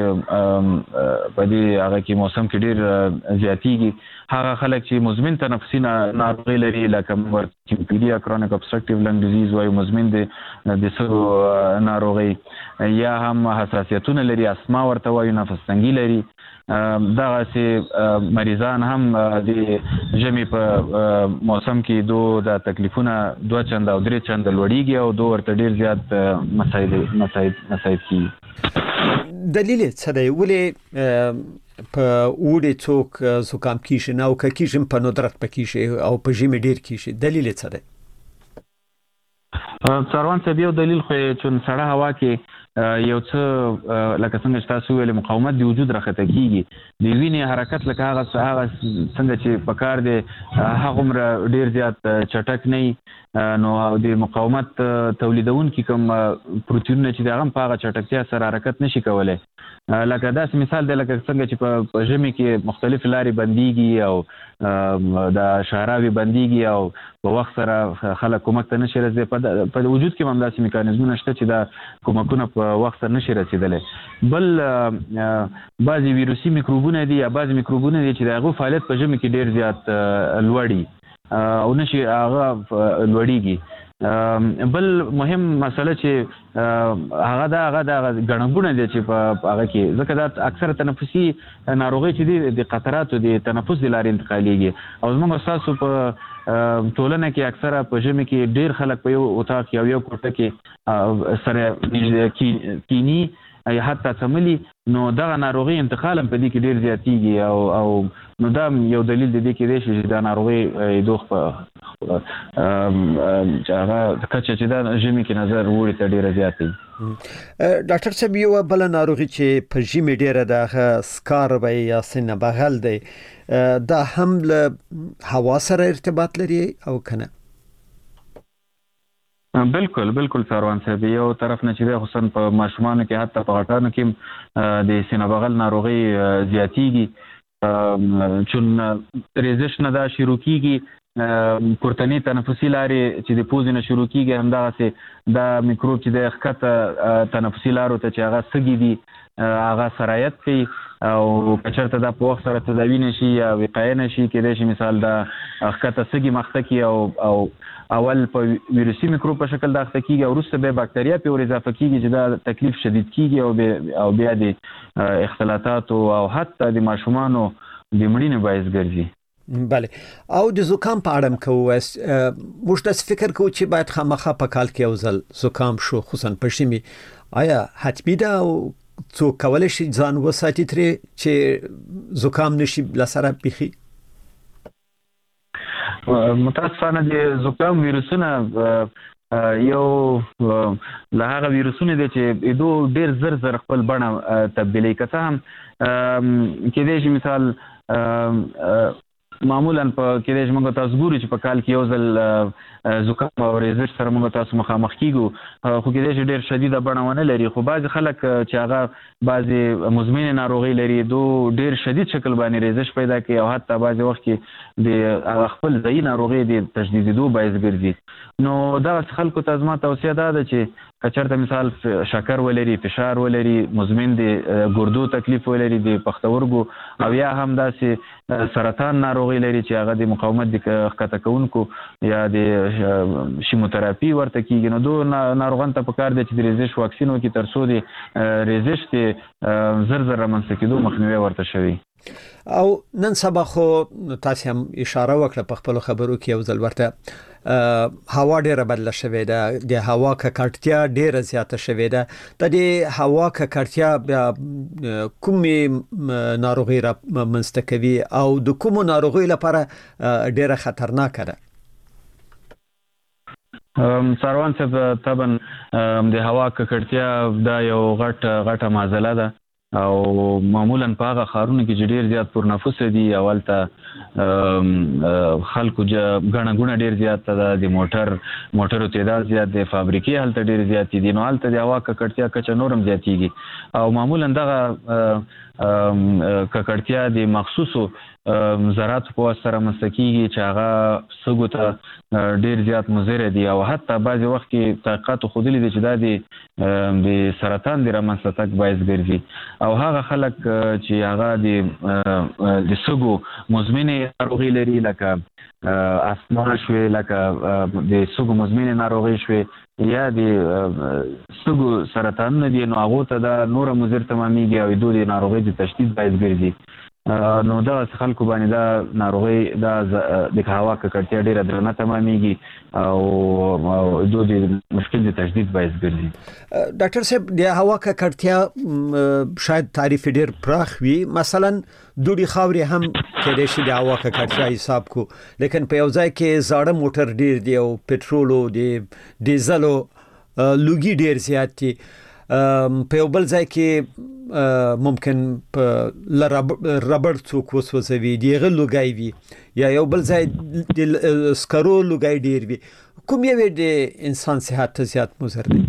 دې هغه کې موسم کې ډیر زیاتیږي هغه خلک چې مزمن تنفسي ناروغي لري لکه مورتیمپیډیا کرونیک ابسترکټیو لنګ ډیزیز وایي مزمن د سرو ناروغي یا هم حساسیتونه لري اسما ورته وایي نفس تنګي لري دغه سي مریضان هم د ژمي په موسم کې د تکلیفونه 2 چنده او 3 چنده لوړیږي او دوه ورته ډیر زیات مسایل کیږي دلیل څه دی ولې په وړي څوک زکام کیږي نه او کیږي په ندرت پکې او په ژمي ډیر کیږي دلیل څه دی سروان صاحب یو دلیل خو چې سړه هوا کې یو څه لکه څنګه تاسو ویل مقاومت د وجود راخته کیږي د وینې حرکت لکه هغه څنګه چې پکار دی هغه ډیر زیات چټک نه نو د مقاومت تولیدونکو کوم پروتینونه چې دغه په هغه چټکتیا سره حرکت نشي کولای لکه داس مثال دی لکه څنګه چې په ژمي کې مختلف لارې بنديږي او د شهراوي بنديږي او په وخت سره خلک کومک ته نشي رسیدي په وجود کې هم داسې میکانیزمونه شته چې دا کومکونه په وخت سره نشي رسیدلی بل بعضی ویروسي میکروبونه دي یا بعضی میکروبونه دي چې د هغو فعالیت په ژمي کې ډیر زیات لوړي او نشي هغه لوړیږي بل مهم مسله چې هغه د غړنګونه دي چې په هغه کې ځکه دا اکثر تنفسي ناروغي چې دي د قطراتو د تنفس د لارې انتقالېږي او زموږ تاسو په ټولنه کې اکثره په ژمي کې ډیر خلک په یو اتاق یا یو کوټه کې سره کینی حتی سملی نو دغه ناروغي انتقال هم په دې کې ډیر زیاتیږي او نو دا یو دلیل دی کې دی چې دا ناروغي دوخ په هغه کچه چې دا ژمي کې نظر وړي ته ډیر زیاتي ډاکټر صاحب یو بل ناروغي چې په ژمي ډیره د سکاربي یا سینه بغل دی دا هم له هوا سره ارتباط لري او کنه بالکل سروان صاحب یو طرف نه چې خصوصا په ماشومانو کې حتی په غټانو کې د سینه بغل ناروغي زیاتیږي چون ریزش نه دا شروع کیږي پورتنی تنفسي لارې چې د پوزې نه شروع کیږي همدغسې دا میکروب چې د ښکته تنفسي لارو ته چې هغه سږي دي هغه سرایت کوي او که چېرته دا په وخت سره تداوي نه شي یا وقایه نه شي کیدای شي مثال دا ښکته سږي مخته کړي او اول په ویروسي میکروب په شکل دا اخته کیږي او وروسته بیا باکتریا پې ور اضافه کیږي چې دا تکلیف شدید کیږي او بیا د اختلاطاتو او حتی د ماشومانو د مړینې باعث ګرځي. بله او د زکام په اړه کوو موږ داسې فکر کوو چې باید خامخا په کال کې یو ځل زکام شو خصوصا په ژمي آیا حتمي ده او څوک کولی شي ځان وساتي ترې چې زکام نشي لسره بیخي؟ متاسفانه د زکام ویروسونه یو له هغه ویروسونه دي چې دو ډیر زر خپل بڼه تبدیلوي که څه هم کیدای شي مثال معمولا په کېدای شي موږ تاسو ګورو چې په کال کې یو ځل زکام او ریزش سره موږ تاسو مخامخ کیږو خو کېدای شي ډېر شدیده بڼه ونه لري خو بعضې خلک چې هغه بعضې مزمنې ناروغۍ لري دو ډېر شدید شکل باندې ریزش پیدا کوي او حتی بعضې وخت کې د هغه خپل ځایي ناروغۍ د تشدیدېدو باعث ګرځي نو دغسې خلکو ته زما توصیه دا ده چې که چېرته مثال شکر ولري فشار ولري مزمن د ګردو تکلیف ولري د پښتورګو او یا هم داسې سرطان ناروغۍ لري چې هغه د مقاومت د ښکته کوونکو یا د شیموتراپي ورته کیږي نو دو ناروغانو ته پکار دی چې د ریزش واکسین وکړي تر څو د ریزش د زر رامنځته کېدو مخنیوی ورته شوی. او نن سبا خو تاسو هم اشاره وکړه په خپل خبرو کې یو ځل ورته هوا ډیره بدله شوې ده د هوا ککړتیا ډیره زیاته شوې ده د دې هوا ککړتیا کومې ناروغي را منځته کوي او د کومو ناروغیو لپاره ډیره خطرناکه ده؟ سروان صاحب طبعا د هوا ککړتیا دا یو غټه معضله ده او معمولا په هغه ښارونو کې چې ډېر زیات پرنفوسه دي او هلته خلکو ګڼه ګوڼه ډېر زیاته ده د موټرو تعداد زیات دی فابریکې هلته ډېرې زیاتې دي نو هلته د هوا ککړتیا کچه نور هم زیاتېږي او معمولا دغه ککړتیا د مخصوصو ذراتو په واسطه رامنځته کېږي چې هغه سږو ته ډېر زیات مضره دي او حتی بعضې وخت کې تحقیقاتو ښودلي دي چې دا د سرطان د رامنځته تګ باعث ګرځي او هغه خلک چې هغه د سږو مزمنې ناروغۍ لري لکه اسما شوې لکه د سږو مزمنې ناروغۍ شوې یا د سږو سرطانونه دي نو هغو ته دا نوره مضر تمامیږي او دوی د ناروغۍ د تشدید باعث ګرځي نو دغسې خلکو باندې دا ناروغۍ دا د هوا ککړتیا ډېره درنه تمامیږي او دوی د مشکل د تشدید باعث ګرځي. ډاکټر صاحب د هوا ککړتیا شاید تعریف ډېر پراخ وي مثلا دوړې خاورې هم کېدای شي د هوا ککړتیا حساب کو لیکن په یو ځای کې زاړه موټر ډېر دی او پټرولو د ډیزلو لوګي ډېر زیات دي په یو بل ځای کې ممکن په ربړ څوک وسوځوي دغه لوګي وي یا یو بل ځای د سکرو لوګي ډیر وي کوم یو د انسان صحت ته زیات مضر دی؟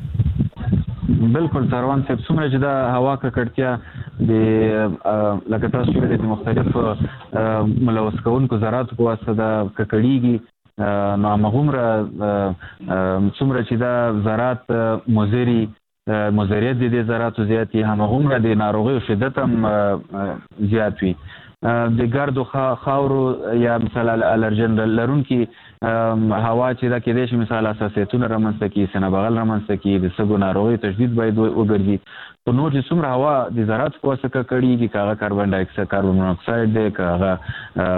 بالکل سروان صاحب څومره چې دا هوا ککړتیا د لکه تاسو ویل د مختلف ملوث کوونکو ذراتو په واسطه دا ککړیږي نو هماغومره څومره چې دا ذرات مضري مضریت د دې ذراتو زیات وي هماغومره د ناروغیو شدت هم زیات وي د ګردو خاورو یا مثال الرجن لرونکي هوا چې دا کېدای شي مثال حساسیتونه رامنځته کړي سینه بغل رامنځته کړي د سږو ناروغیو تشدید باید وګرځي خو نور چې څومره هوا د ذراتو په واسطه ککړېږي که هغه کاربن ډای اکساید کاربن مونوکساید دی که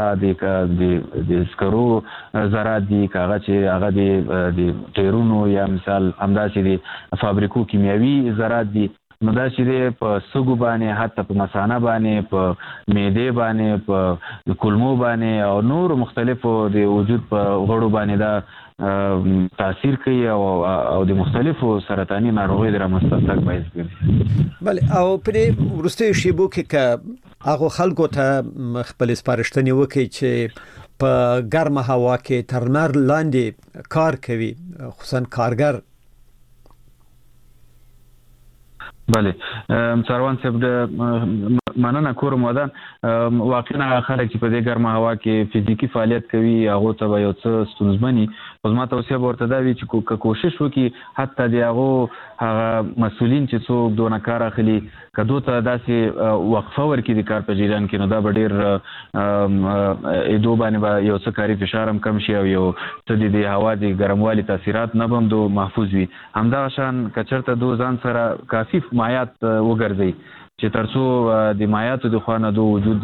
هغه د سکرو ذرات دي که هغه چې هغه د ټایرونو یا مثال همداسې د فابریکو کیمیاوي ذرات دي نو دا چې دی په سږو باندې حتی په مثانه باندې په معدې باندې په کولمو باندې او نور مختلفو د وجود په غړو باندې دا تاثیر کوي او د مختلفو سرطاني ناروغیو د رامنځته تګ باعث ګرځي. بله او په وروستیو شیبو کې که هغو خلکو ته خپل سپارښتنې وکړي چې په ګرمه هوا کې تر لمر لاندې کار کوي خصوصا کارګر؟ بله سروان صاحب د مننه کوم ودان واقعا خلک چې په دې ګرمه هوا کې فزیکی فعالیت کوي هغه ته یو څه ستونزمنی خو ما توصیه ورته دا وی چې کوشش وکړي حتی د هغه مسولین چې څوک دونه کار اخلي کدو ته داسې وقفه ورکړي د کار په جریان کې نو دا به ډیر ادو باندې یو څه کاری فشار هم کم شي او یو څه د هوا د ګرموالي تاثیرات نه بم دو محفوظ وي همدا شان کچرته دو ځان سره کافي مایات وګرځي چې ترڅو د مایاتو د خوانه دو وجود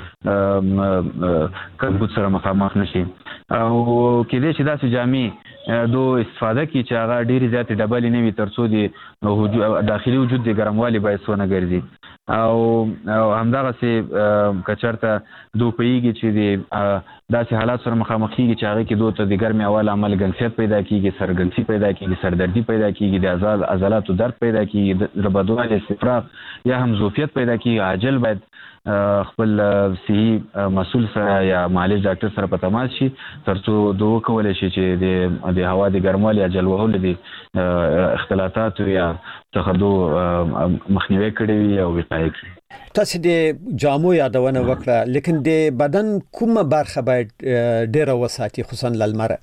کمبود سره مخامخ نشي او کله چې داسې جامې دو استفاده کی چې هغه ډیره زیاتې ډبلې نه وي ترڅو د داخلي وجود د ګرموالي باعث ونه ګرځي او همدغه سي کچرته دو پیږي چې د داسې حالات سره مخامخ کیږي چې هغه کې دوه ته د ګرمي اول عمل ګنسیت پیدا کیږي سرګنسی پیدا کیږي سردردی پیدا کیږي د عضلاتو درد پیدا کیږي ربدوالي استفراغ یا هم زوفیت پیدا کیږي عاجل باید خپل صحي مسؤل سره یا معالج ډاکټر سره په تماس شي ترڅو دوه کولای شي چې د هوا د ګرموالي یا جلوهولو د اختلاطات یا تخدو مخنیوي کړي وي او وقایه کړي تاسو د جامو یادونه وکړه لیکن د بدن کومه برخه باید ډیره وساتي خصوصا للمره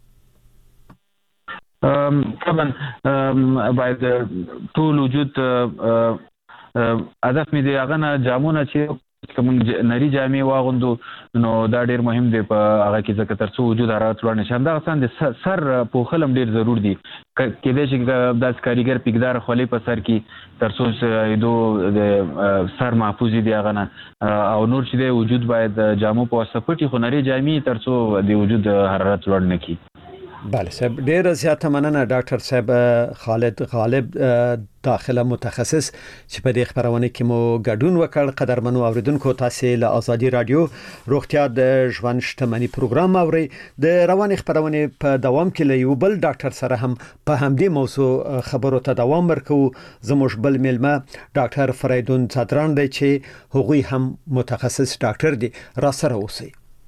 طبعا باید ټول وجود هدف مې دی هغه نه جامونه چې کوم نری جامې واغوندو نو دا ډیر مهم دی په هغه کې ځکه ترڅو وجود حرارت لوړ نشي همدغه څنګه د سر پوښل هم ډیر ضرور دي کېدای شي د کاریګر پیګدار خولې په سر کې ترڅو دو د سر محفوظ دي هغه نه او نور چې د وجود باید جامو په واسطه پټي خو نری جامې ترڅو د وجود حرارت لوړ نه کی بله صاحب ډیر زیاته مننه ډاکټر صاحب خالد غالب داخله متخصص چې په دې خبرونه کې مو ګډون وکړ قدرمنو اوریدونکو تاسو له ازادي رادیو روغتیا د ژوند شتمنۍ پروګرام اوري د رواني خبرونه په دوام کې له یو بل ډاکټر سره هم په همدې موضوع خبرو ته دوام ورکو زموږ بل ملما ډاکټر فریدون صدران دی چې هغوی هم متخصص ډاکټر دی را سره اوسئ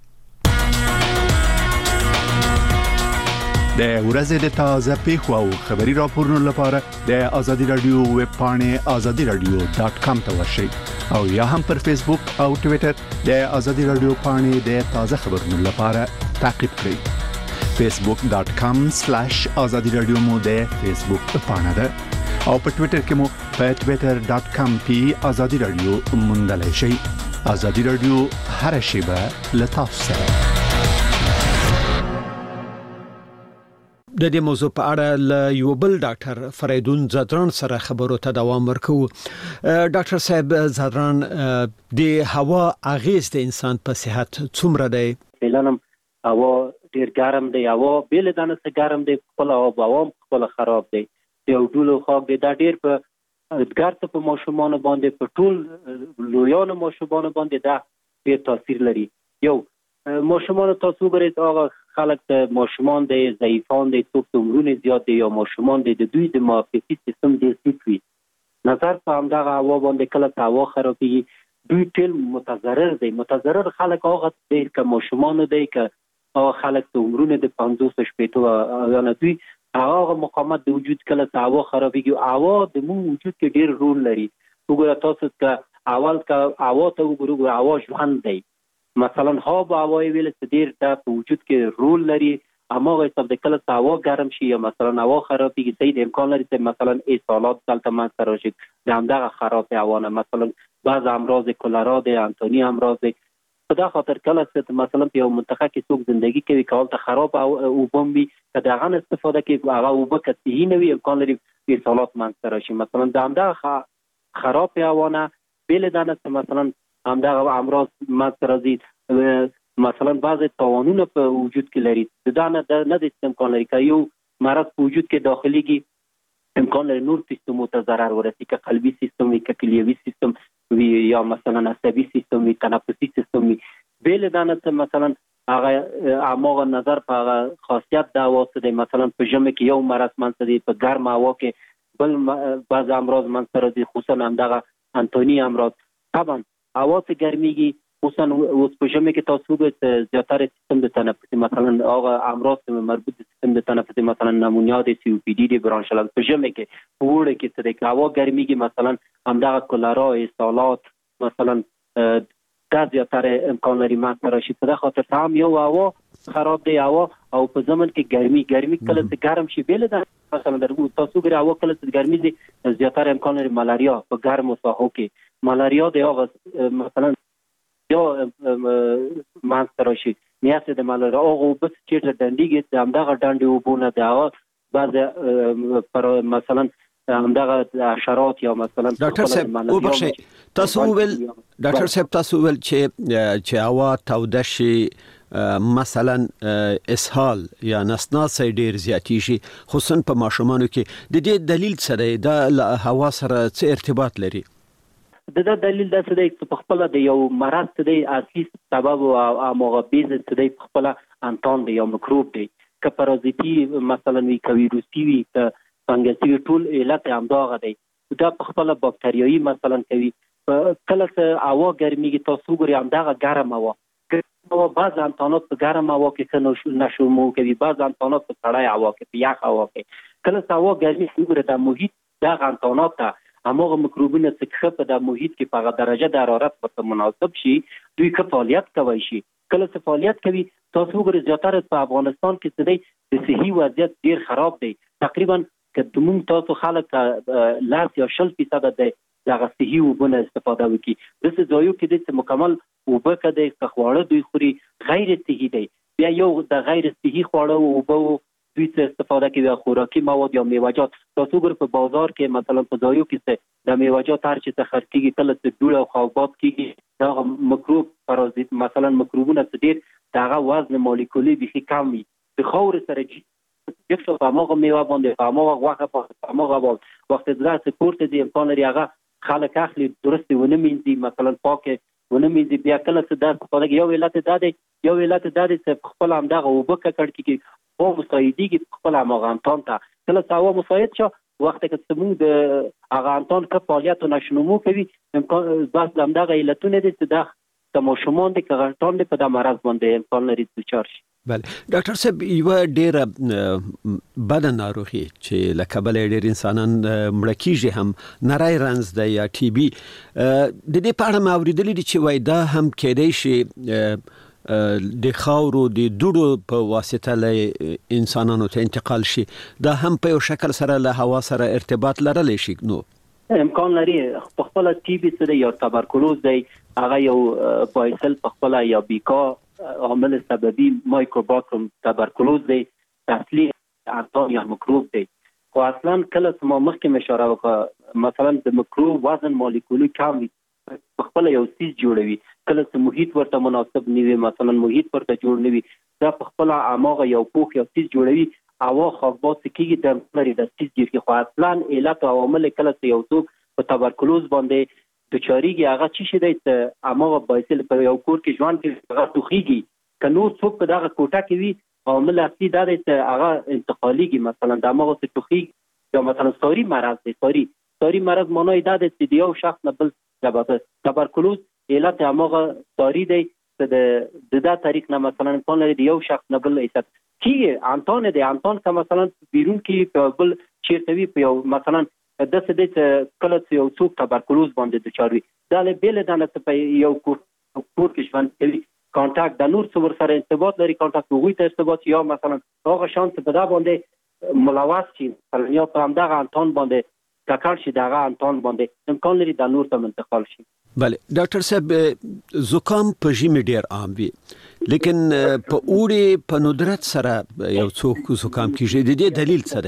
د ورځې د تازه پیښو او خبري راپورونو لپاره د ازادي رادیو ویب پاڼې azadiradio.com ته ورشئ او یا هم پر فیسبوک او ټوئیټر د ازادي رادیو پاڼې د تازه خبرونو لپاره تعقیب کړئ facebook.com/azadiradio مو د فیسبوک پاڼه ده او په ټوئیټر کې مو په twitter.com/azadiradio موندلای شئ ازادي رادیو هر شیبه له تاسو سره د دې موضوع په اړه له یو بل ډاکټر فریدون زدران سره خبرو ته دوام ورکو ډاکټر صاحب زدران د هوا اغیز د انسان په صحت څومره دی فعلا هوا ډیر ګرم دی هوا بیل دانه څخه ګرم دی خپل هوا خپل خراب دی یو ډول خاک دی دا ډیر په ګرځ په ماشومان باندې په ټول لویان ماشومان باندې دا ډیر تاثیر لري یو ماشومان تاسو ګورئ هغه خلک د ماشومان د ضعیفان د توپ عمرونه زیات دي یا ماشومان د دوی د معافیتي سیستم د سیټوي نظر په همدغه هوا باندې کله هوا خرابېږي دوی ټول متضرر خلک هغه د ماشومان دی که هغه خلک د عمرونه د 50 شپېتو یا نه دوی هغه مقاومت د وجود کله هوا خرابېږي هوا د مو وجود کې ډیر رول لري وګوره تاسو که اول که هوا ته وګورئ هوا ژوند دی مثلا هوا ویل چې ډیر د وجود کې رول لري اماغه حساب د کله هوا ګرم شي یا مثلا هوا خرابېږي صحیح امکان لري چې مثلا اصالات دلته منځ راشي د همدغه خراب هوا نه مثلا بعض امراض کولرا د انتونی امراض په دا خاطر کله چې مثلا په یو منطقه کې څوک ژوندۍ کوي کول ته خراب او بمبي که دغه استفاده کوي هغه وبه کتي نه وي امکان لري اصالات منځ راشي مثلا د همدغه خراب هوا نه بل دانه مثلا همدغه امراض منځ راځي مثلا بعض توانونه په وجود کې لري دا نه د امکان لري که یو مرض په وجود کې داخليږي امکان لري نور سیستمو ته ضرر ورسي که قلبي سیستم وي که کلیوي سیستم وي یا مثلا عصبي سیستم وي تنفسي سیستم وي بل دانه مثلا هغه اماغه نظر په خاصیت دا واسطه مثلا په ژمي کې یو مرض منځ دی په ګرم هوا کې بل بعض امراض منځ راځي خصوصا همدغه انتونی امراض طبعا هوا ته ګرميږي خصوصا اوس په ژمي کې تاسو د زیاتره سیستم د تنفسي مثلا هغه امراض مربوط د سیستم د تنفسي مثلا نمونیا د سی او پی ډي د برانشل په ژمي کې وړه کې څه د هوا ګرميږي مثلا همدغه کولرا اسالات مثلا دا زیاتره امکان لري ماته راشي. په خاطر هم یو هوا خراب دی هوا او په زمن کې ګرمي کله چې ګرم شي بیل ده مثلا درو تاسو ګره هوا کله چې ګرمي دي زیاتره امکان لري ملاریا په ګرمو ساحو کې ملاریا دی هغه مثلا یو ماته راشي نیاسه د ملاریا او بس چې دندګي د همدغه ډنډي وبونه دا بعد پر مثلا همدغه حشرات یا مثلا ډاکټر صاحب وبخښئ تاسو ول ډاکټر صاحب تاسو ول چې هوا توده شي مثلا اسهال یا نسناسي ډیر زیاتی شي خصوصا په ماشومانو کې د دې دلیل څه دی دا هوا سره څه ارتباط لري؟ دا دلیل دا څه دی چې په خپل د یو مرض څه دی اصلي سبب او مغبیز څه دی په خپل انتون دی یو مکروب دی که پارازیتی مثلا وی کوي ویروسي وی فنګسي ټول علت همداغه دی دا په خپل باکتریایي مثلا کوي کله چې هوا ګرميږي تاسو ګورئ همدغه ګرم هوا او بعض انتانات په ګرم هوا کې نشومو کوي بعض انتانات په سړی هوا کې په یخ هوا کې کله چې هوا ګرمي ګورئ د محیط دغه انتانات ته همغه مکروبونه چې په د محیط کې په درجه د حرارت په مناسب شي دوی که فعالیت کوي شي کله چې فعالیت کوي تاسو ګورئ زیاتره په افغانستان کې څه دی د صحي وضعیت ډیر خراب دی تقریبا که دومون تاسو خلک لاس یا 0% د دغه صحي وبونه استفاده وکړي د څه ځایو کې د مکمل وبه کده خواړه دوی خوري غیر صحي دی بیا یو د غیر صحي خواړه وبو دوی څه استفاده کوي خوراکي مواد یا میوه‌جات تاسو ګور په بازار کې مثلا په ځایو کې د میوه‌جات هر چې څخه کیږي کله چې ډوړ او خوابات کیږي دا مکروب پارازیت مثلا مکروبونه څه ډیر دغه وزن مالیکولي به کم وي د خور سره یکشو په هغه میوه باندې په هغه واخه په هغه وخت د سپورت دی امکان لري هغه خلک اخلي درست ونه مینځي مثلا پاکه ونه مینځي بیا کله چې دا په یو علت د چې خپل همدغه وبکه کړ کې او مساعدېږي خپل هغه انتان ته کله چې هوا مساعد شو وخت کې سمون د هغه انتان کې فعالیت نشنمو کوي امکان بس همدغه علتونه دي چې د ماشومان د کغټان په د مرض باندې امکان لري چې چارش بله ډاکټر صاحب یو ډیره بد ناروغي چې لکه بل ډیر انسانان مړه کیږي هم نری رنز د یا ټي بي د دې په اړه ما اوریدلې دي چې وای دا هم کېدای شي د خاورو د دوړو په واسطه له انسانانو ته انتقال شي دا هم په یو شکل سره له هوا سره ارتباط لرلی شي نو امکان لري په خپل ټي بي سره یا تبرکلوز دی هغه یو بایسل په خپل یا بیکا عامل سببي مایکروباکتریم تبرکلوز دی اصلي انتان یا مکروب دی خو اصلا کله چې ما مخکې اشاره وکړه مثلا د مکروب وزن مالیکولي کم وي خپل یو سیس جوړوي کله چې محیط ورته مناسب نیوي مثلا محیط ورته جوړ نیوي دا په خپل عامه یو پوخ یو سیس جوړوي هوا خوابات کیږي د لري د سیس جوړي خو اصلا علت او عوامل کله چې یو څوک په تبرکلوز باندې د چاریږي هغه چی شي د امغه بایسل په یو کور کې ژوند کې هغه توخیږي کنو څوک په دغه کوټه کې وي عامل اصلي دا دی چې هغه انتقاليږي مثلا د امغه څخه توخیږي یا مثلا سوري مرض دی سوري مرض معنی دا دی چې یو شخص نه بل تبرکلوز علت امغه سوري دی چې د دا طریق نه مثلا امکان لري یو شخص نه بل ایست کیږي انتون کا مثلا بیرون کې په بل چیرته وي په یو مثلا د څه د کله چې یو څوک تبرکلوز باندې د چاروي دا له بیل دانه په یو کور کې ژوند کوي کانټاکټ د نور څور سره ارتباط لري کانټاکټ وګوي ته ارتباط یا مثلا هغه شانس په دا باندې ملوث شي یا په همدغه انتون باندې کاکړ شي دغه انتون باندې امکان لري د نور ته منتقل شي بله ډاکټر صاحب زکام په ژمي ډیر عام وي لیکن په اوړي په ندرت سره یو څوک زکام کیږي د دې دلیل څه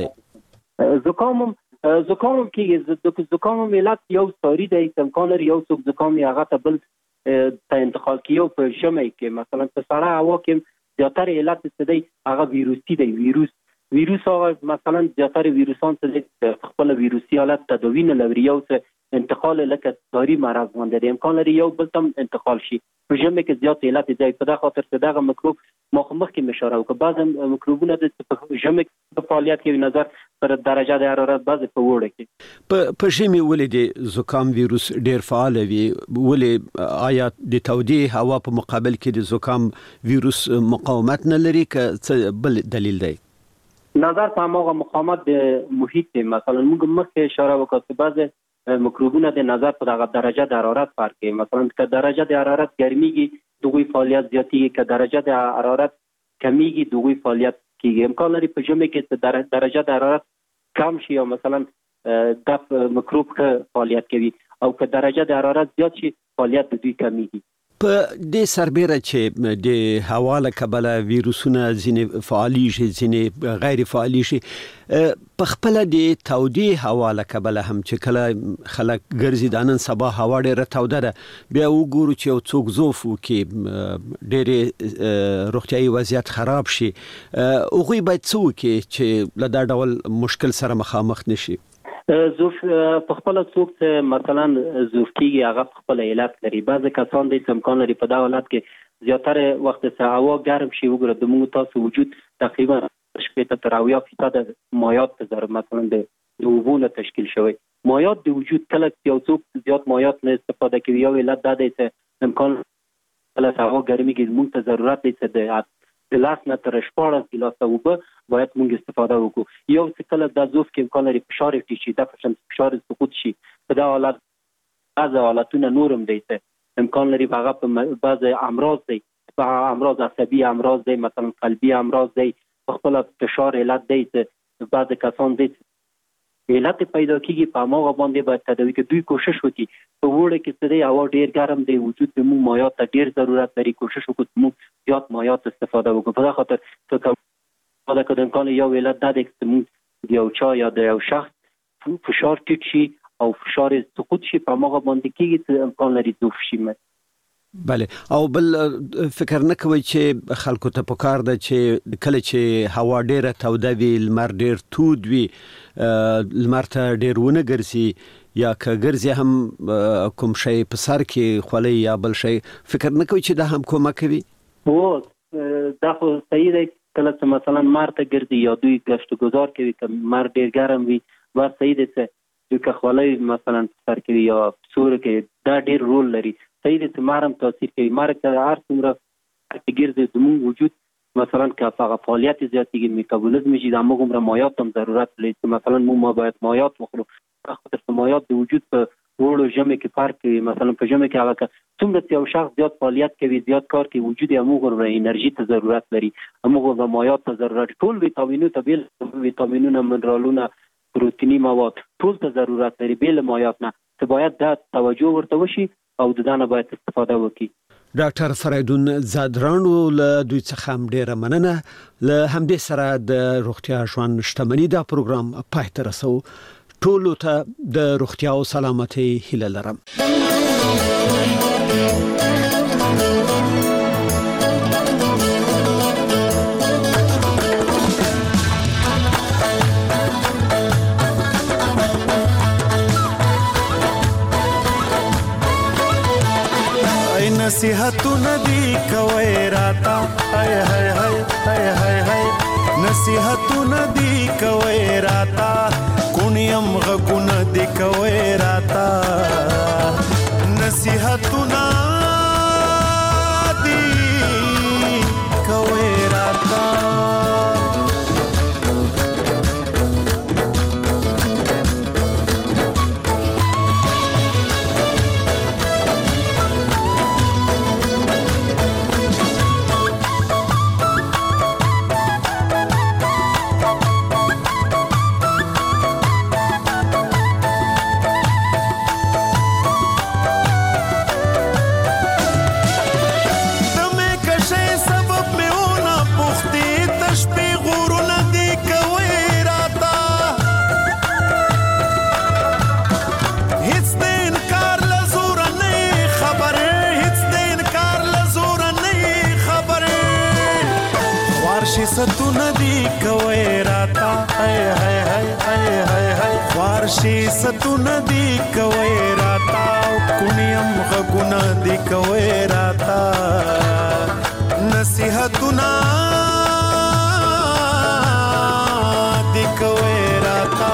دی زکام کیږي زکام ملت یو سوري دی امکان لري یو څوک زکام هغه ته بل ته انتقال کیو په ژمي کې مثلا په سړه هوا کې زیاتره علت څه دی هغه ویروسي دی ویروس هغه مثلا زیاتره ویروسان څه خپل ویروسي حالت تداوی نه لري یو څه انتقال لکه ساری مرض باندې امکان لري یو بل تم انتقال شي په ژمي کې زیات علت دی په دا خاطر چې دغه مکروب مخکې اشاره وکړه بعض مکروبونه د ژمي په فعالیت کې نظر پر درجه د حرارت بعض په وړه کې په ژمي ولې د زکام ویروس ډیر فعال وي ولې آیا د تودې هوا په مقابل کې د زکام ویروس مقاومت نه لري که بل دلیل دی نظر په هغه مقاومت د محیط مثلا موږ مخکې اشاره وکړه چې بعض میکروبونه د نظر په دغه درجه د حرارت فرق کوي. مثلا که درجه د حرارت ګرمیږي دغوی فعالیت زیاتیږي، که درجه د حرارت کمیږي دغوی فعالیت کیږي. امکان لري په ژمي کې درجه د حرارت کم شي او مثلا د میکروب ښه فعالیت کوي، او که درجه د حرارت زیات شي فعالیت د دوی کمیږي. په دې سربېره چې د هوا له کبله ویروسونه ځینې فعالي شي ځینې غیر فعالي شي، په خپل د تودې هوا له کبله هم چې کله خلک ګرځي د نن سبا هوا ډېره توده ده، بیا وګورو چې یو څوک زوف وکړي ډېرې روغتیایي وضعیت خراب شي، هغوی باید څه وکړي چې له دا ډول مشکل سره مخامخ نشي؟ زوف په خپل څوک ته مثلا زوف کیږي هغه په خپل علت لري. بعض کسان د امکان لري په دا حالت کې زیاتره وخت سه هوا ګرم شي وګوره د موږ تاسو وجود تقریبا 80% مایعات تر مثلا د اوبو تشکیل شوی. مایعات د وجود کله یو څوک زیات مایعات نه استفاده کوي، یو علت دا دی چې امکان له هوا ګرمي کې موږ ته ضرورت دی چې د لاس نه تر 14 ګیلاسه اوبه باید موږ استفاده وکړو. یو څه کله د زوف کې امکان لري فشار ټیټ شي، د فشار سقوط شي، په دا حالت بعض حالتونه نورم دی چې امکان لري هغه په بعض امراض دی، په امراض عصبي امراض دی، مثلا قلبي امراض دی، په خپل فشار علت دی چې بعض کسان دی علت پیدا کیږي په هغه باندې باید تداوی کې دوی کوشش وکړي. په وړه کې څه دی هوا ډیر ګرم دی، وجود د مو مایعات ته ډیر ضرورت لري، کوشش وکړو مو زیات مایعات استفاده وکړو. په دا خاطر څه دا کده امکان یو علت دا دی چې مو یو چا یا د یو شخص فشار ټیټ شي او فشار سقوط شي په هغه باندې کیږي چې امکان لري زوف شي. بله، او بل فکر نه کوي چې خلکو ته پکار ده چې کله چې هوا ډیره توده وي، لمر ډیر تود وي، لمر ته ډیر ونه ګرځي یا که ګرځي هم کوم شی په سر کې خولي یا بل شی، فکر نه کوي چې دا هم کومک کوي؟ دا خو صحیح دی. کله چې مثلا مار ته ګرځي یا دوی گشت گذار کوي که مار ډیر ګرم وي، ور صحیح دی چې دوی که خولي مثلا سر کوي یا سور کې، دا ډیر رول لري. صحیح دی چې مارم تاثیر کوي. مار که هر څومره ګرځي زموږ وجود مثلا که هغه فعالیت زیاتېږي، میتابولیزم شي، د هغومره مایعات هم ضرورت لري چې مثلا موږ باید مایعات وخورو. خاطر چې مایعات د وجود په وړو ژمي کې فرق کوي. مثلا په ژمي کې هغه څومره یو شخص زیات فعالیت کوي، زیات کار کوي، وجود یې هغومره انرژي ته ضرورت لري، هغومره مایعات ته ضرورت. ټول ویټامینونو ته بیل ویټامینونه، منرالونه، پروتیني مواد ټول ته ضرورت لري بیل مایعات نه، چې باید دا توجه ورته وشي او د دانه باید استفاده وکړي. ډاکټر فریدون زادرانو له دوی څخه هم ډیره مننه. له همدې سره د روغتیا ژوند شتمنۍ دا پروګرام پای ته رسو. ټولو ته د روغتیا او سلامتۍ هیله لرم. نصیحتونه دی کوي راتا، هاي هاي هاي هاي هاي هاي نصیحتونه دی کوي راتا، کونیم غږونه دی کوي راتا، نصیحتونه دی کوي راتا. ستونه دی کوي راتا، هاي هاي هاي هاي هاي هاي فارشي ستونه دی کوي راتا، کونیم غږونه دی کوي راتا، نصیحتونه دی کوي راتا.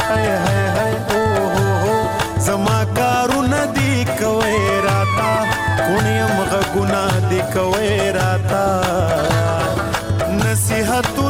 هاي هاي هاي او هو هو زما کارونه دی کوي راتا کونیم غګونه دی کوي راتا نصیحت